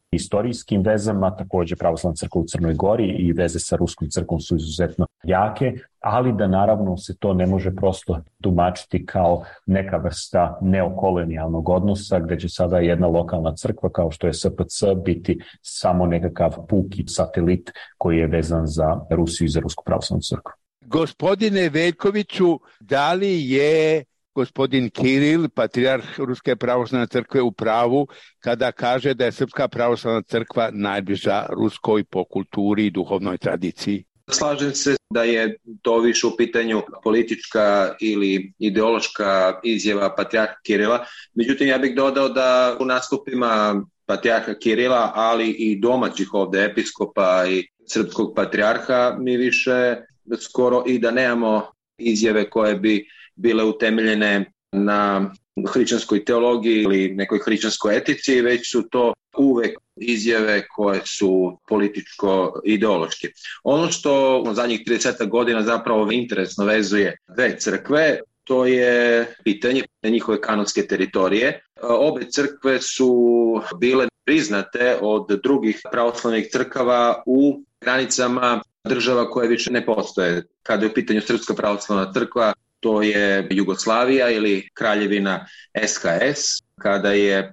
istorijskim vezama, također pravoslavna crkva u Crnoj Gori i veze sa Ruskom crkvom su izuzetno jake, ali da naravno se to ne može prosto tumačiti kao neka vrsta neokolonijalnog odnosa gdje će sada jedna lokalna crkva kao što je SPC biti samo nekakav puki satelit koji je vezan za Rusiju i za Rusku pravoslavnu crkvu. Gospodine Veljkoviću, da li je gospodin Kiril, patrijarh Ruske pravoslavne crkve, u pravu kada kaže da je Srpska pravoslavna crkva najbliža Ruskoj po kulturi i duhovnoj tradiciji? Slažem se da je to više u pitanju politička ili ideološka izjava patrijarha Kirila. Međutim, ja bih dodao da u nastupima patrijarha Kirila, ali i domaćih ovde episkopa i srpskog patrijarha, mi više skoro i da nemamo izjave koje bi bile utemeljene na hrišćanskoj teologiji ili nekoj hrišćanskoj etici, već su to uvek izjave koje su političko-ideološke. Ono što u zadnjih 30 godina zapravo interesno vezuje dve crkve, to je pitanje njihove kanonske teritorije. Obe crkve su bile priznate od drugih pravoslavnih crkava u granicama država koje više ne postoje. Kada je u pitanju Srpska pravoslavna crkva, to je Jugoslavija ili Kraljevina SHS, kada je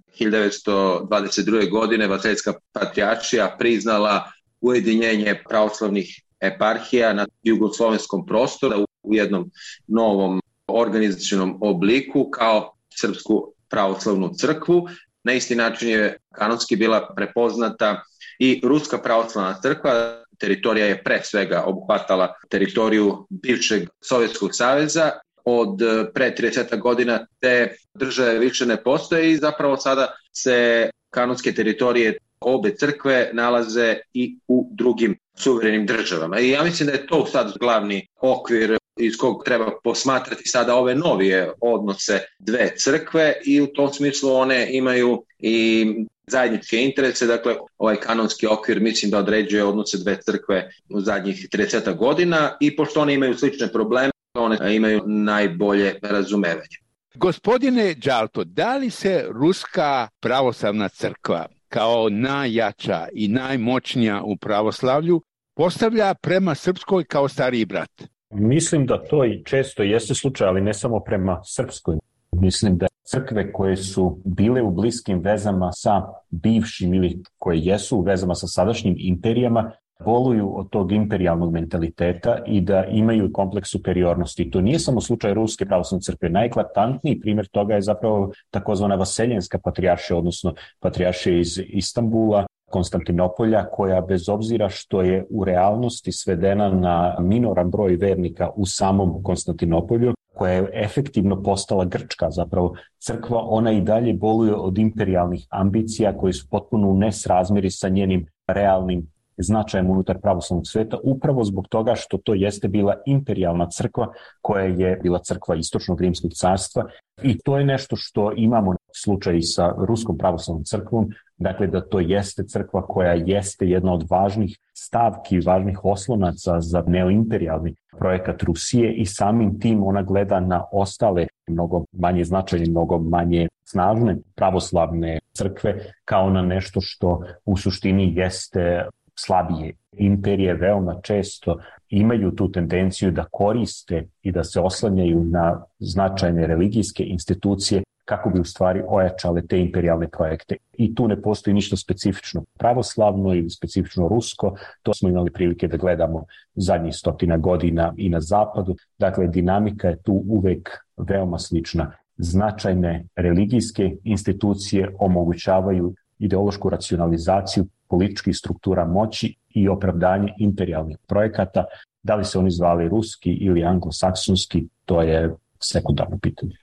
1922. godine Vaseljska patrijaršija priznala ujedinjenje pravoslavnih eparhija na jugoslovenskom prostoru u jednom novom organizacionom obliku kao Srpsku pravoslavnu crkvu. Na isti način je kanonski bila prepoznata i Ruska pravoslavna crkva. Teritorija je pre svega obuhvatala teritoriju bivšeg Sovjetskog saveza. Od pre 30 godina te države više ne postoje i zapravo sada se kanonske teritorije obe crkve nalaze i u drugim suverenim državama. I ja mislim da je to sad glavni okvir iz kog treba posmatrati sada ove novije odnose dve crkve i u tom smislu one imaju i zajedničke interese. Dakle, ovaj kanonski okvir mislim da određuje odnose dve crkve u zadnjih 30 godina i pošto one imaju slične probleme, one imaju najbolje razumevanje. Gospodine Đalto, da li se Ruska pravoslavna crkva kao najjača i najmoćnija u pravoslavlju postavlja prema Srpskoj kao stariji brat? Mislim da to i često jeste slučaj, ali ne samo prema Srpskoj. Mislim da crkve koje su bile u bliskim vezama sa bivšim ili koje jesu u vezama sa sadašnjim imperijama boluju od tog imperijalnog mentaliteta i da imaju kompleks superiornosti. To nije samo slučaj Ruske pravoslavne crkve. Najeklatantniji primjer toga je zapravo takozvana Vaseljenska patrijaršija, odnosno patrijaršija iz Istanbula, Konstantinopolja, koja bez obzira što je u realnosti svedena na minoran broj vernika u samom Konstantinopolju, koja je efektivno postala grčka zapravo crkva, ona i dalje boluje od imperijalnih ambicija koje su potpuno u nesrazmjeri sa njenim realnim značajem unutar pravoslavnog sveta, upravo zbog toga što to jeste bila imperijalna crkva koja je bila crkva Istočnog rimskog carstva i to je nešto što imamo slučaj sa Ruskom pravoslavnom crkvom, dakle da to jeste crkva koja jeste jedna od važnih stavki, važnih oslonaca za neoimperijalni projekat Rusije i samim tim ona gleda na ostale mnogo manje značajne, mnogo manje snažne pravoslavne crkve kao na nešto što u suštini jeste slabije. Imperije veoma često imaju tu tendenciju da koriste i da se oslanjaju na značajne religijske institucije kako bi u stvari ojačale te imperijalne projekte. I tu ne postoji ništa specifično pravoslavno ili specifično rusko, to smo imali prilike da gledamo zadnjih 100 godina i na zapadu. Dakle, dinamika je tu uvek veoma slična. Značajne religijske institucije omogućavaju ideološku racionalizaciju političkih struktura moći i opravdanje imperijalnih projekata. Da li se oni zvali ruski ili anglosaksonski, to je sekundarno pitanje.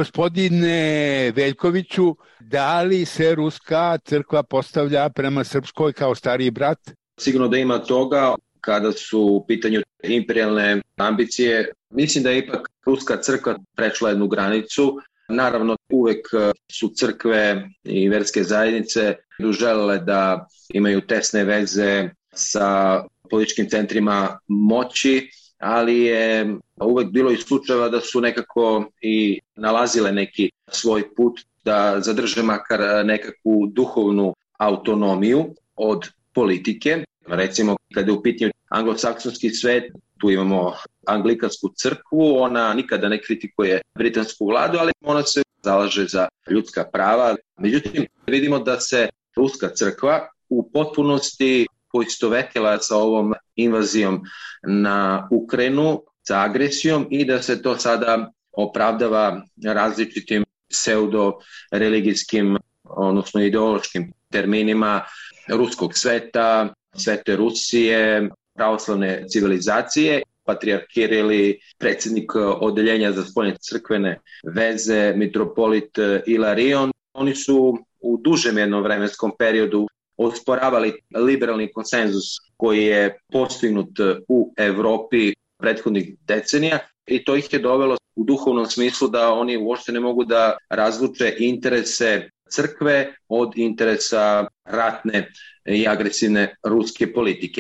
Gospodine Veljkoviću, da li se Ruska crkva postavlja prema Srpskoj kao stariji brat? Sigurno da ima toga. Kada su u pitanju imperijalne ambicije, mislim da je ipak Ruska crkva prešla jednu granicu. Naravno, uvek su crkve i verske zajednice želele da imaju tesne veze sa političkim centrima moći, ali je uvek bilo i slučajeva da su nekako i nalazile neki svoj put da zadrže makar nekakvu duhovnu autonomiju od politike. Recimo, kada je u pitanju anglosaksonski svet, tu imamo Anglikansku crkvu, ona nikada ne kritikuje britansku vladu, ali ona se zalaže za ljudska prava. Međutim, vidimo da se ruska crkva u potpunosti poistovetila sa ovom invazijom na Ukrajinu, sa agresijom i da se to sada opravdava različitim pseudo-religijskim, odnosno ideološkim terminima ruskog sveta, Svete Rusije, pravoslavne civilizacije. Patrijarh Kiril, predsjednik odeljenja za spoljne crkvene veze, mitropolit Ilarion, oni su u dužem jednom vremenskom periodu osporavali liberalni konsenzus koji je postignut u Evropi prethodnih decenija i to ih je dovelo u duhovnom smislu da oni uopšte ne mogu da razluče interese crkve od interesa ratne i agresivne ruske politike.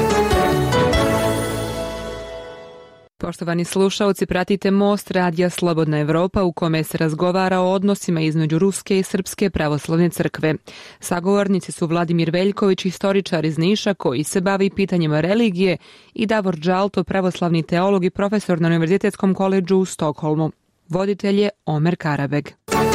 Poštovani slušaoci, pratite Most radija Slobodna Evropa u kome se razgovara o odnosima između Ruske i Srpske pravoslavne crkve. Sagovornici su Vladimir Veljković, istoričar iz Niša koji se bavi pitanjima religije, i Davor Džalto, pravoslavni teolog i profesor na Univerzitetskom koledžu u Stokholmu. Voditelj je Omer Karabeg.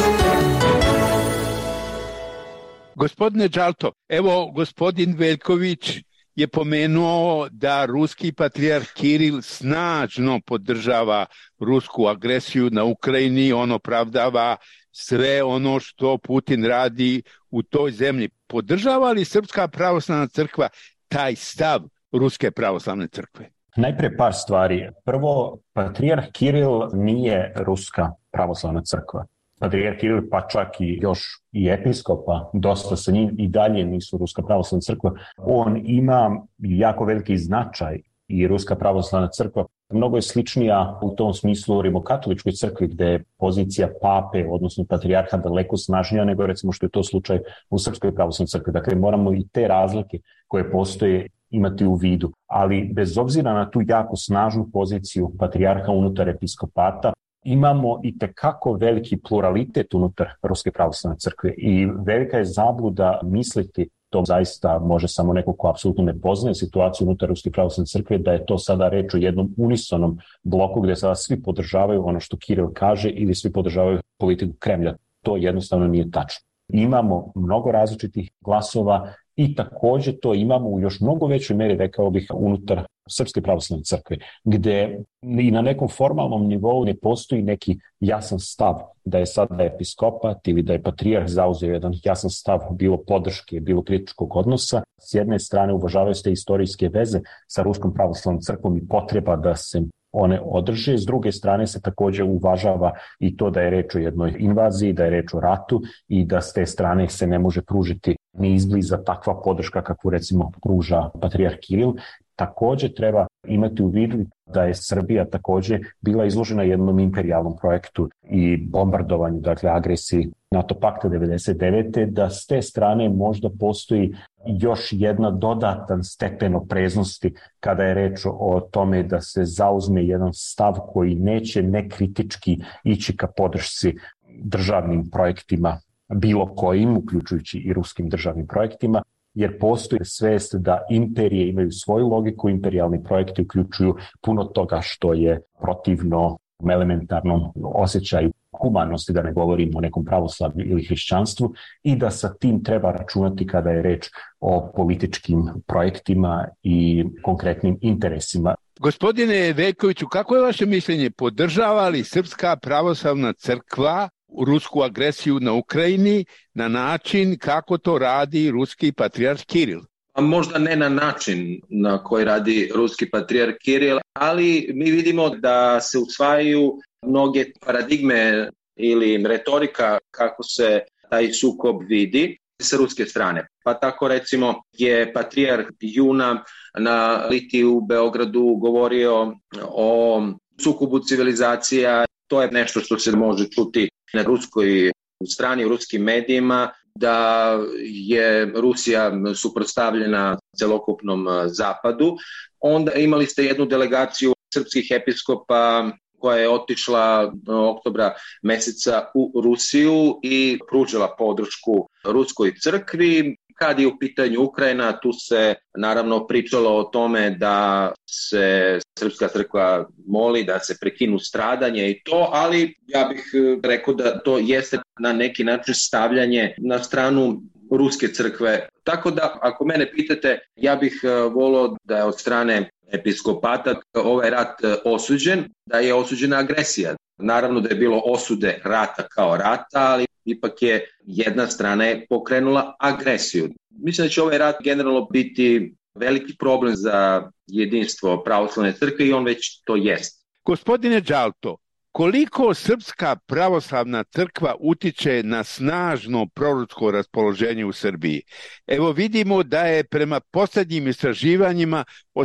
Gospodine Džalto, evo gospodin Veljković je pomenuo da ruski patrijarh Kiril snažno podržava rusku agresiju na Ukrajini, on opravdava sve ono što Putin radi u toj zemlji. Podržava li Srpska pravoslavna crkva taj stav Ruske pravoslavne crkve? Najprije par stvari. Prvo, patrijarh Kiril nije Ruska pravoslavna crkva. Patrijarh Kiril, pa čak i još i episkopa, dosta sa njim i dalje nisu Ruska pravoslavna crkva. On ima jako veliki značaj i Ruska pravoslavna crkva mnogo je sličnija u tom smislu rimokatoličkoj crkvi gde je pozicija pape, odnosno patrijarha, daleko snažnija nego recimo što je to slučaj u Srpskoj pravoslavnoj crkvi. Dakle, moramo i te razlike koje postoje imati u vidu. Ali bez obzira na tu jako snažnu poziciju patrijarha unutar episkopata, imamo i tekako veliki pluralitet unutar Ruske pravoslavne crkve i velika je zabluda misliti, to zaista može samo neko ko apsolutno ne poznaje situaciju unutar Ruske pravoslavne crkve, da je to sada reč o jednom unisonom bloku gde sada svi podržavaju ono što Kiril kaže ili svi podržavaju politiku Kremlja. To jednostavno nije tačno. Imamo mnogo različitih glasova i također to imamo u još mnogo većoj meri, rekao bih, unutar Srpske pravoslavne crkve, gde i na nekom formalnom nivou ne postoji neki jasan stav da je sada episkopat ili da je patrijarh zauzeo jedan jasan stav bilo podrške, bilo kritičkog odnosa. S jedne strane uvažavaju se istorijske veze sa Ruskom pravoslavnom crkvom i potreba da se one održe. S druge strane se također uvažava i to da je reč o jednoj invaziji, da je reč o ratu i da s te strane se ne može pružiti ni izbliza takva podrška kakvu recimo pruža patrijarh Kiril. Također treba imati u vidu da je Srbija također bila izložena jednom imperijalnom projektu i bombardovanju, dakle agresiji NATO pakta 99. da s te strane možda postoji još jedna dodatan stepen opreznosti kada je reč o tome da se zauzme jedan stav koji neće nekritički ići ka podršci državnim projektima bilo kojim, uključujući i ruskim državnim projektima, jer postoji svest da imperije imaju svoju logiku, imperijalni projekti uključuju puno toga što je protivno elementarnom osjećaju humanosti, da ne govorimo o nekom pravoslavlju ili hrišćanstvu, i da sa tim treba računati kada je reč o političkim projektima i konkretnim interesima. Gospodine Veljkoviću, kako je vaše mišljenje? Podržava li Srpska pravoslavna crkva rusku agresiju na Ukrajini na način kako to radi ruski patrijarh Kiril? Možda ne na način na koji radi ruski patrijarh Kiril, ali mi vidimo da se usvajaju mnoge paradigme ili retorika kako se taj sukob vidi sa ruske strane. Pa tako recimo je patrijarh juna na Litiji u Beogradu govorio o sukobu civilizacija. To je nešto što se može čuti na ruskoj strani, u ruskim medijima, da je Rusija suprotstavljena celokupnom zapadu. Onda imali ste jednu delegaciju srpskih episkopa koja je otišla oktobra meseca u Rusiju i pružila podršku ruskoj crkvi. Kad je u pitanju Ukrajina, tu se naravno pričalo o tome da se Srpska crkva moli da se prekinu stradanje i to, ali ja bih rekao da to jeste na neki način stavljanje na stranu Ruske crkve. Tako da, ako mene pitate, ja bih volio da je od strane episkopata ovaj rat osuđen, da je osuđena agresija. Naravno da je bilo osude rata kao rata, ali ipak je jedna strana pokrenula agresiju. Mislim da će ovaj rat generalno biti veliki problem za jedinstvo pravoslavne crkve i on već to jest. Gospodine Đalto, koliko Srpska pravoslavna crkva utiče na snažno proročko raspoloženje u Srbiji? Evo vidimo da je prema posljednjim istraživanjima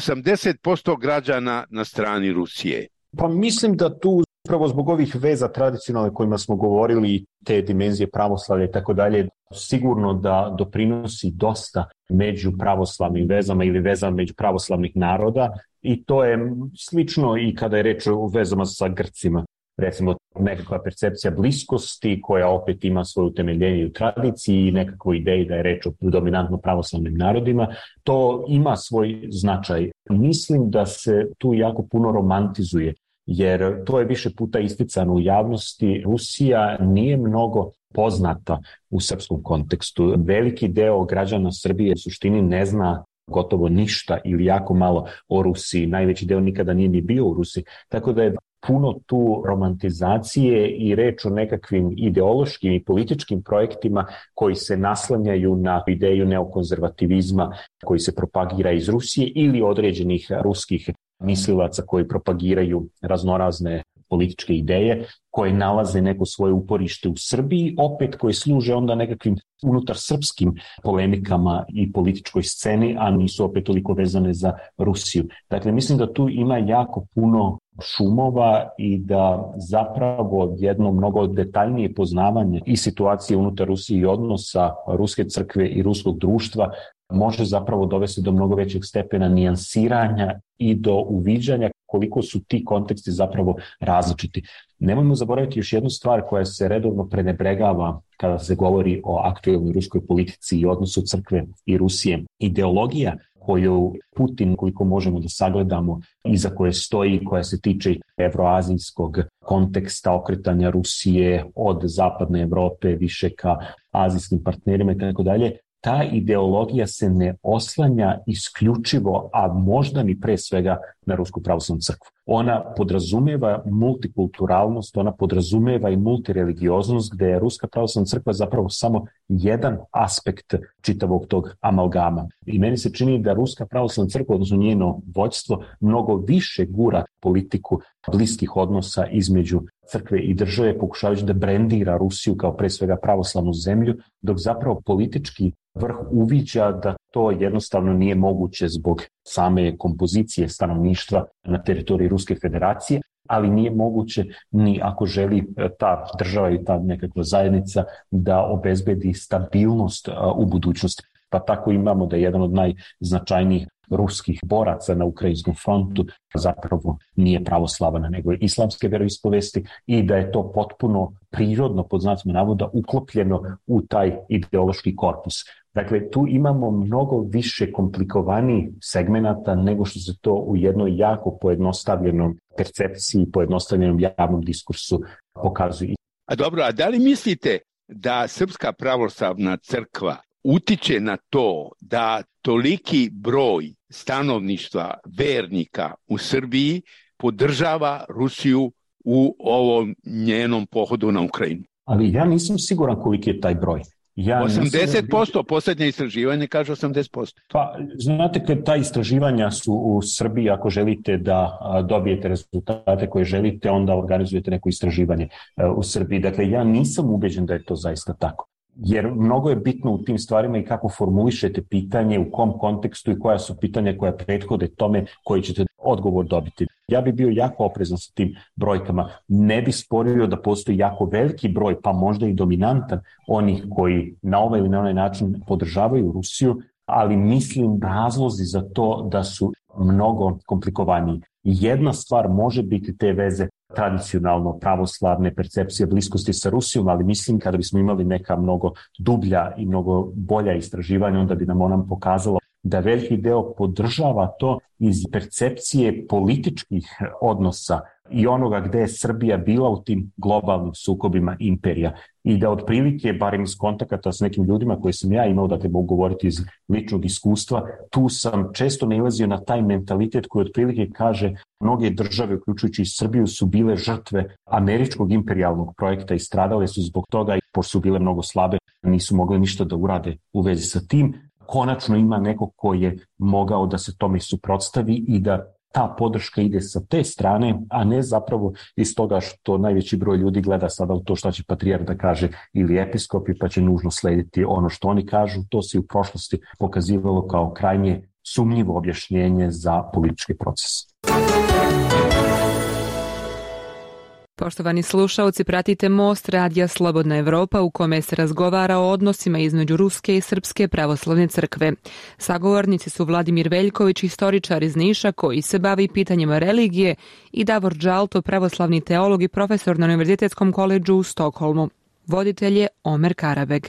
80% građana na strani Rusije. Pa mislim da tu upravo zbog ovih veza tradicionalne kojima smo govorili, te dimenzije pravoslavlja i tako dalje, sigurno da doprinosi dosta među pravoslavnim vezama ili vezama među pravoslavnih naroda i to je slično i kada je reč o vezama sa Grcima. Recimo nekakva percepcija bliskosti koja opet ima svoje utemeljenje u tradiciji i nekakvu ideju da je reč o dominantno pravoslavnim narodima, to ima svoj značaj. Mislim da se tu jako puno romantizuje, jer to je više puta isticano u javnosti. Rusija nije mnogo poznata u srpskom kontekstu. Veliki deo građana Srbije u suštini ne zna gotovo ništa ili jako malo o Rusiji. Najveći deo nikada nije ni bio u Rusiji. Tako da je puno tu romantizacije i reč o nekakvim ideološkim i političkim projektima koji se naslanjaju na ideju neokonzervativizma koji se propagira iz Rusije ili određenih ruskih mislilaca koji propagiraju raznorazne političke ideje, koje nalaze neko svoje uporište u Srbiji, opet koje služe onda nekakvim unutar srpskim polemikama i političkoj sceni, a nisu opet toliko vezane za Rusiju. Dakle, mislim da tu ima jako puno šumova i da zapravo jedno mnogo detaljnije poznavanje i situacije unutar Rusije i odnosa Ruske crkve i ruskog društva može zapravo dovesti do mnogo većeg stepena nijansiranja i do uviđanja koliko su ti konteksti zapravo različiti. Nemojmo zaboraviti još jednu stvar koja se redovno prenebregava kada se govori o aktuelnoj ruskoj politici i odnosu crkve i Rusije. Ideologija koju Putin, koliko možemo da sagledamo, iza koje stoji, koja se tiče evroazijskog konteksta okretanja Rusije od zapadne Evrope više ka azijskim partnerima i tako dalje, ta ideologija se ne oslanja isključivo, a možda ni pre svega, na Rusku pravoslavnu crkvu. Ona podrazumeva multikulturalnost, ona podrazumeva i multireligioznost, gde je Ruska pravoslavna crkva zapravo samo jedan aspekt čitavog tog amalgama. I meni se čini da Ruska pravoslavna crkva, odnosno njeno vođstvo, mnogo više gura politiku bliskih odnosa između crkve i države, pokušavajući da brendira Rusiju kao pre svega pravoslavnu zemlju, dok zapravo politički vrh uviđa da to jednostavno nije moguće zbog same kompozicije stanovništva na teritoriji Ruske federacije, ali nije moguće ni ako želi ta država i ta nekakva zajednica da obezbedi stabilnost u budućnosti. Pa tako imamo da je jedan od najznačajnijih ruskih boraca na ukrajinskom frontu zapravo nije pravoslavan, nego je islamske veroispovesti i da je to potpuno prirodno, pod znacima navoda, uklopljeno u taj ideološki korpus. Dakle, tu imamo mnogo više komplikovanih segmenata nego što se to u jednoj jako pojednostavljenom percepciji, pojednostavljenom javnom diskursu pokazuje. A dobro, a da li mislite da Srpska pravoslavna crkva utiče na to da toliki broj stanovništva vernika u Srbiji podržava Rusiju u ovom njenom pohodu na Ukrajinu? Ali ja nisam siguran koliki je taj broj. 80%, posljednje istraživanje kaže 80%. Pa, znate, kad ta istraživanja su u Srbiji, ako želite da dobijete rezultate koje želite, onda organizujete neko istraživanje u Srbiji. Dakle, ja nisam ubeđen da je to zaista tako. Jer mnogo je bitno u tim stvarima i kako formulišete pitanje, u kom kontekstu i koja su pitanja koja prethode tome koji ćete odgovor dobiti. Ja bih bio jako oprezan sa tim brojkama. Ne bih sporio da postoji jako veliki broj, pa možda i dominantan, onih koji na ovaj ili na onaj način podržavaju Rusiju, ali mislim razlozi za to da su mnogo komplikovaniji. Jedna stvar može biti te veze tradicionalno pravoslavne percepcije bliskosti sa Rusijom, ali mislim kada bismo imali neka mnogo dublja i mnogo bolja istraživanja, onda bi nam ona pokazala da veliki deo podržava to iz percepcije političkih odnosa i onoga gde je Srbija bila u tim globalnim sukobima imperija. I da otprilike, barem iz kontakata s nekim ljudima koje sam ja imao, dakle mogu govoriti iz ličnog iskustva, tu sam često nailazio na taj mentalitet koji otprilike kaže mnoge države, uključujući i Srbiju, su bile žrtve američkog imperijalnog projekta i stradale su zbog toga i pošto su bile mnogo slabe, nisu mogle ništa da urade u vezi sa tim. Konačno ima neko ko je mogao da se tome suprotstavi i da ta podrška ide sa te strane, a ne zapravo iz toga što najveći broj ljudi gleda sada u to šta će patrijarh da kaže ili episkopi, pa će nužno slediti ono što oni kažu. To se u prošlosti pokazivalo kao krajnje sumnjivo objašnjenje za politički proces. Poštovani slušaoci, pratite Most radija Slobodna Evropa u kome se razgovara o odnosima između Ruske i Srpske pravoslavne crkve. Sagovornici su Vladimir Veljković, historičar iz Niša koji se bavi pitanjima religije, i Davor Džalto, pravoslavni teolog i profesor na Univerzitetskom koledžu u Stokholmu. Voditelj je Omer Karabeg.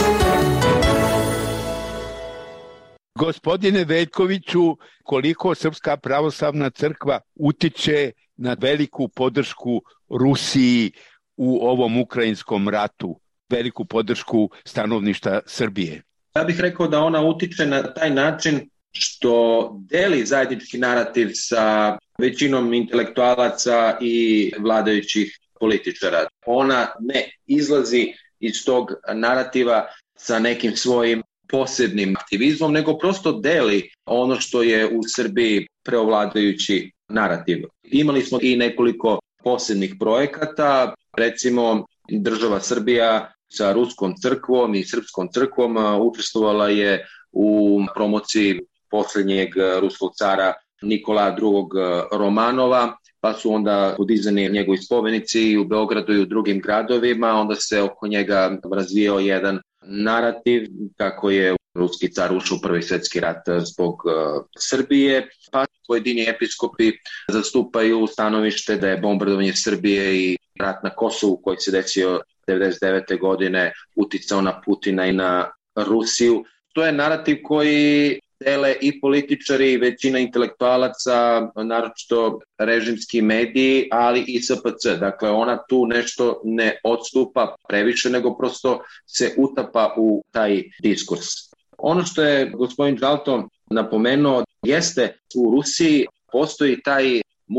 Gospodine Veljkoviću, koliko Srpska pravoslavna crkva utiče na veliku podršku Rusiji u ovom ukrajinskom ratu, veliku podršku stanovništva Srbije? Ja bih rekao da ona utiče na taj način što deli zajednički narativ sa većinom intelektualaca i vladajućih političara. Ona ne izlazi iz tog narativa sa nekim svojim posebnim aktivizmom, nego prosto deli ono što je u Srbiji preovladajući narativ. Imali smo i nekoliko posebnih projekata, recimo država Srbija sa Ruskom crkvom i Srpskom crkvom učestvovala je u promociji posljednjeg ruskog cara Nikola II. Romanova, pa su onda podizani njegovi spomenici u Beogradu i u drugim gradovima, onda se oko njega razvijao jedan narativ kako je ruski car ušao u Prvi svjetski rat zbog Srbije, pa pojedini episkopi zastupaju stanovište da je bombardovanje Srbije i rat na Kosovu koji se desio 1999. godine uticao na Putina i na Rusiju. To je narativ koji dele i političari, većina intelektualaca, naročito režimski mediji, ali i SPC. Dakle, ona tu nešto ne odstupa previše, nego prosto se utapa u taj diskurs. Ono što je gospodin Džalto napomenuo jeste u Rusiji postoji taj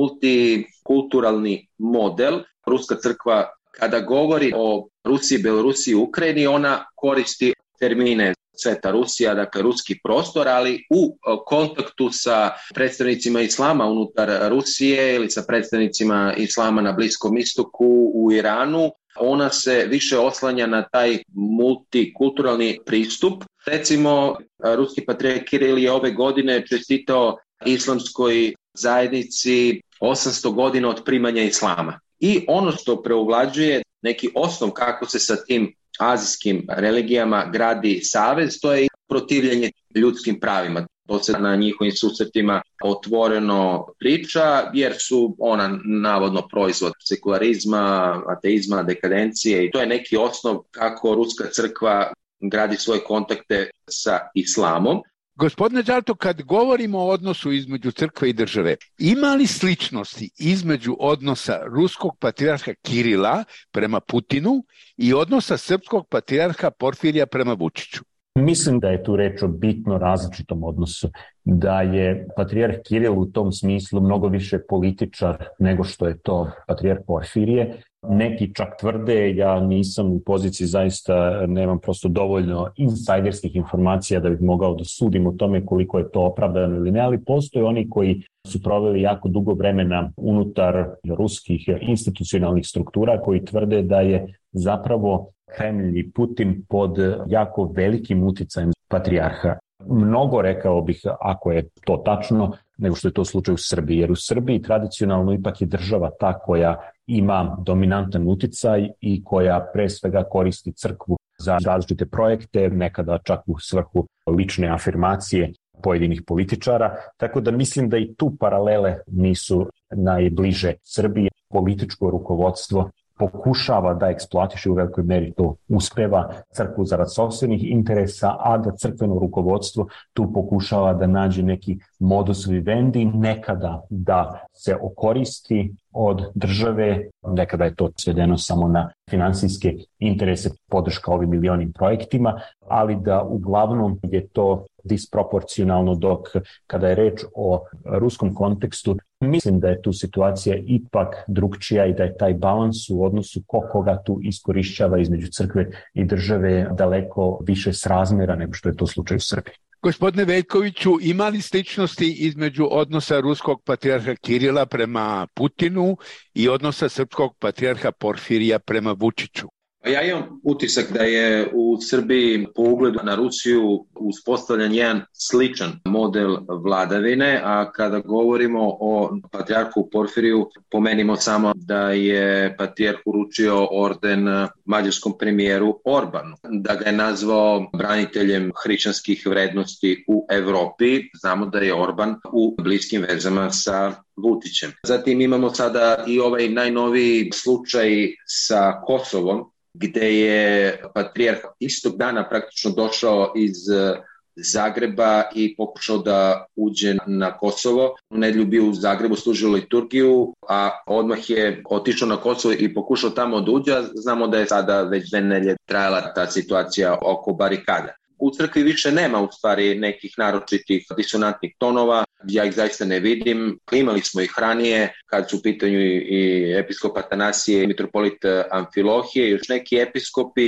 multikulturalni model. Ruska crkva kada govori o Rusiji, Belorusiji i Ukrajini, ona koristi termine Sveta Rusija, dakle ruski prostor, ali u kontaktu sa predstavnicima islama unutar Rusije ili sa predstavnicima islama na Bliskom istoku, u Iranu, ona se više oslanja na taj multikulturalni pristup. Recimo, ruski patrijarh Kiril je ove godine čestitao islamskoj zajednici 800 godina od primanja islama. I ono što preovlađuje neki osnov kako se sa tim azijskim religijama gradi savez, to je protivljenje ljudskim pravima. To se na njihovim susretima otvoreno priča, jer su ona navodno proizvod sekularizma, ateizma, dekadencije, i to je neki osnov kako ruska crkva gradi svoje kontakte sa islamom. Gospodine Džalto, kad govorimo o odnosu između crkve i države, ima li sličnosti između odnosa ruskog patrijarha Kirila prema Putinu i odnosa srpskog patrijarha Porfirija prema Vučiću? Mislim da je tu reč o bitno različitom odnosu, da je patrijarh Kiril u tom smislu mnogo više političar nego što je to patrijarh Porfirije. Neki čak tvrde, ja nisam u poziciji, zaista nemam prosto dovoljno insajderskih informacija da bih mogao da sudim o tome koliko je to opravdano ili ne, ali postoje oni koji su proveli jako dugo vremena unutar ruskih institucionalnih struktura koji tvrde da je zapravo Kremlj i Putin pod jako velikim uticajem patrijarha. Mnogo, rekao bih, ako je to tačno, nego što je to slučaj u Srbiji. Jer u Srbiji tradicionalno ipak je država ta koja ima dominantan uticaj i koja pre svega koristi crkvu za različite projekte, nekada čak u svrhu lične afirmacije pojedinih političara, tako da mislim da i tu paralele nisu najbliže Srbiji. Političko rukovodstvo pokušava da eksploatiše u velikoj meri, to uspeva, crkvu zarad sopstvenih interesa, a da crkveno rukovodstvo tu pokušava da nađe neki modus vivendi, nekada da se okoristi od države, nekada je to svedeno samo na finansijske interese, podrška ovim milionim projektima, ali da uglavnom je to disproporcionalno, dok kada je reč o ruskom kontekstu, mislim da je tu situacija ipak drugčija i da je taj balans u odnosu koga tu iskorišćava između crkve i države daleko više srazmera nego što je to slučaj u Srbiji. Gospodine Veljkoviću, ima li sličnosti između odnosa ruskog patrijarha Kirila prema Putinu i odnosa srpskog patrijarha Porfirija prema Vučiću? Ja imam utisak da je u Srbiji po ugledu na Rusiju uspostavljen jedan sličan model vladavine, a kada govorimo o patrijarhu Porfiriju, pomenimo samo da je patrijarh uručio orden mađarskom premijeru Orbanu, da ga je nazvao braniteljem hrišćanskih vrednosti u Evropi. Znamo da je Orban u bliskim vezama sa Vučićem. Zatim imamo sada i ovaj najnoviji slučaj sa Kosovom, gde je patrijarh istog dana praktično došao iz Zagreba i pokušao da uđe na Kosovo. U nedelju bio u Zagrebu, služio liturgiju, a odmah je otišao na Kosovo i pokušao tamo da uđe. Znamo da je sada već 2 nedelje trajala ta situacija oko barikada. U crkvi više nema u stvari nekih naročitih disonantnih tonova, ja ih zaista ne vidim. Imali smo ih ranije kad su u pitanju i episkop Atanasije i mitropolit Amfilohije i još neki episkopi,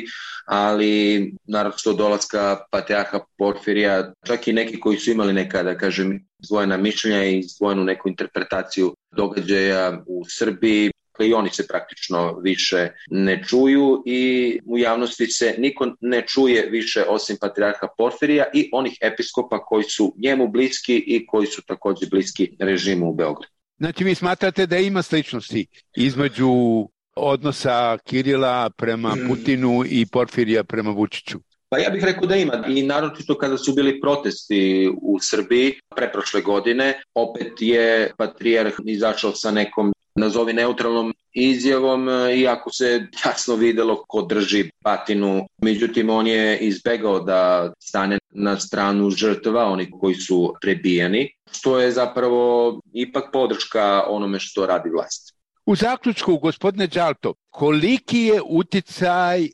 ali naročito dolaska patrijarha Porfirija, čak i neki koji su imali neka, da kažem, izdvojena mišljenja i izdvojenu neku interpretaciju događaja u Srbiji, i oni se praktično više ne čuju i u javnosti se niko ne čuje više osim patrijarha Porfirija i onih episkopa koji su njemu bliski i koji su također bliski režimu u Beogradu. Znači vi smatrate da ima sličnosti između odnosa Kirila prema Putinu i Porfirija prema Vučiću? Pa ja bih rekao da ima, i naročito kada su bili protesti u Srbiji preprošle godine, opet je patrijarh izašao sa nekom nazovi neutralnom izjavom, iako se jasno videlo ko drži batinu. Međutim, on je izbegao da stane na stranu žrtva, oni koji su prebijani, što je zapravo ipak podrška onome što radi vlast. U zaključku, gospodine Đalto, koliki je uticaj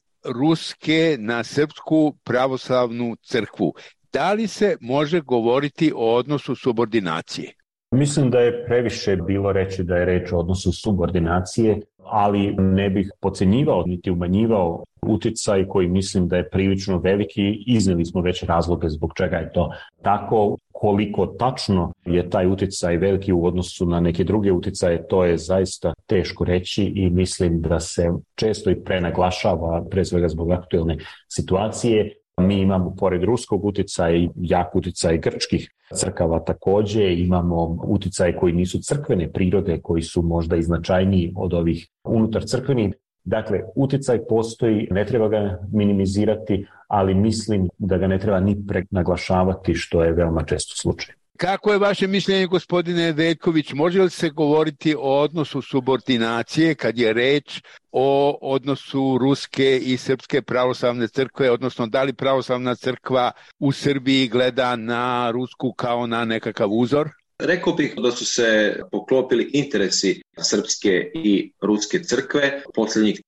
Ruske na Srpsku pravoslavnu crkvu? Da li se može govoriti o odnosu subordinacije? Mislim da je previše bilo reći da je reč o odnosu subordinacije, ali ne bih podcenjivao niti umanjivao uticaj koji mislim da je prilično veliki. Iznijeli smo već razloge zbog čega je to tako. Koliko tačno je taj uticaj veliki u odnosu na neke druge uticaje, to je zaista teško reći i mislim da se često i prenaglašava, pre svega zbog aktuelne situacije. Mi imamo, pored ruskog uticaja, i jak uticaj grčkih crkava također, imamo uticaje koji nisu crkvene prirode, koji su možda i značajniji od ovih unutar crkvenih. Dakle, uticaj postoji, ne treba ga minimizirati, ali mislim da ga ne treba ni prenaglašavati, što je veoma često slučaj. Kako je vaše mišljenje, gospodine Veljković, može li se govoriti o odnosu subordinacije kad je reč o odnosu Ruske i Srpske pravoslavne crkve, odnosno da li pravoslavna crkva u Srbiji gleda na Rusku kao na nekakav uzor? Rekao bih da su se poklopili interesi Srpske i Ruske crkve posljednjih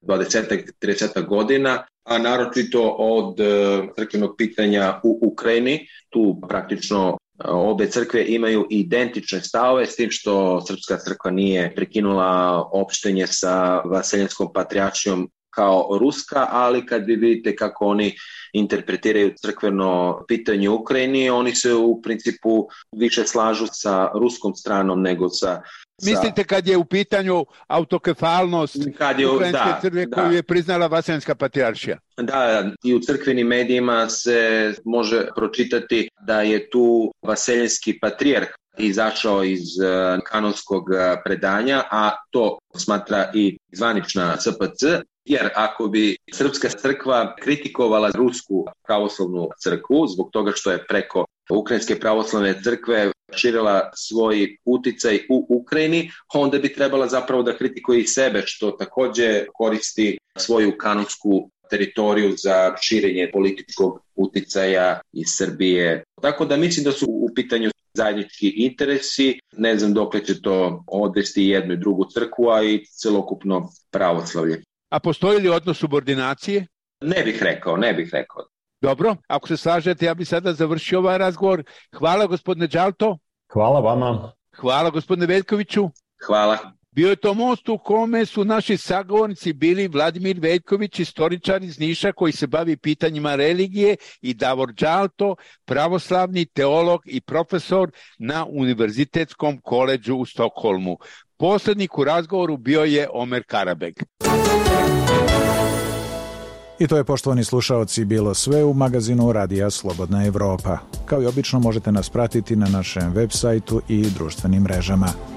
20-30 godina, a naročito od crkvenog pitanja u Ukrajini. Tu praktično obe crkve imaju identične stavove, s tim što Srpska crkva nije prekinula opštenje sa Vaseljenskom patrijaršijom kao Ruska, ali kad vi vidite kako oni interpretiraju crkveno pitanje u Ukrajini, oni se u principu više slažu sa ruskom stranom nego sa... Mislite kad je u pitanju autokefalnost ukrajinske crkve koju je priznala Vaseljenska patrijaršija? Da, i u crkvenim medijima se može pročitati da je tu Vaseljenski patrijarh izašao iz kanonskog predanja, a to smatra i zvanična SPC, jer ako bi Srpska crkva kritikovala Rusku pravoslavnu crkvu zbog toga što je preko Ukrajinske pravoslavne crkve širila svoj uticaj u Ukrajini, onda bi trebala zapravo da kritikuje i sebe, što takođe koristi svoju kanonsku teritoriju za širenje političkog uticaja iz Srbije. Tako da mislim da su u pitanju zajednički interesi, ne znam dokle će to odvesti jednu i drugu crkvu, a i celokupno pravoslavlje. A postoji li odnos subordinacije? Ne bih rekao. Dobro, ako se slažete, ja bih sada završio ovaj razgovor. Hvala gospodine Đalto. Hvala vama. Hvala gospodine Veljkoviću. Hvala. Bio je to most u kome su naši sagovornici bili Vladimir Veljković, istoričar iz Niša koji se bavi pitanjima religije, i Davor Đalto, pravoslavni teolog i profesor na Univerzitetskom koledžu u Stokholmu. Poslednik u razgovoru bio je Omer Karabeg. I to je, poštovani slušaoci, bilo sve u magazinu Radija Slobodna Evropa. Kao i obično možete nas pratiti na našem web sajtu i društvenim mrežama.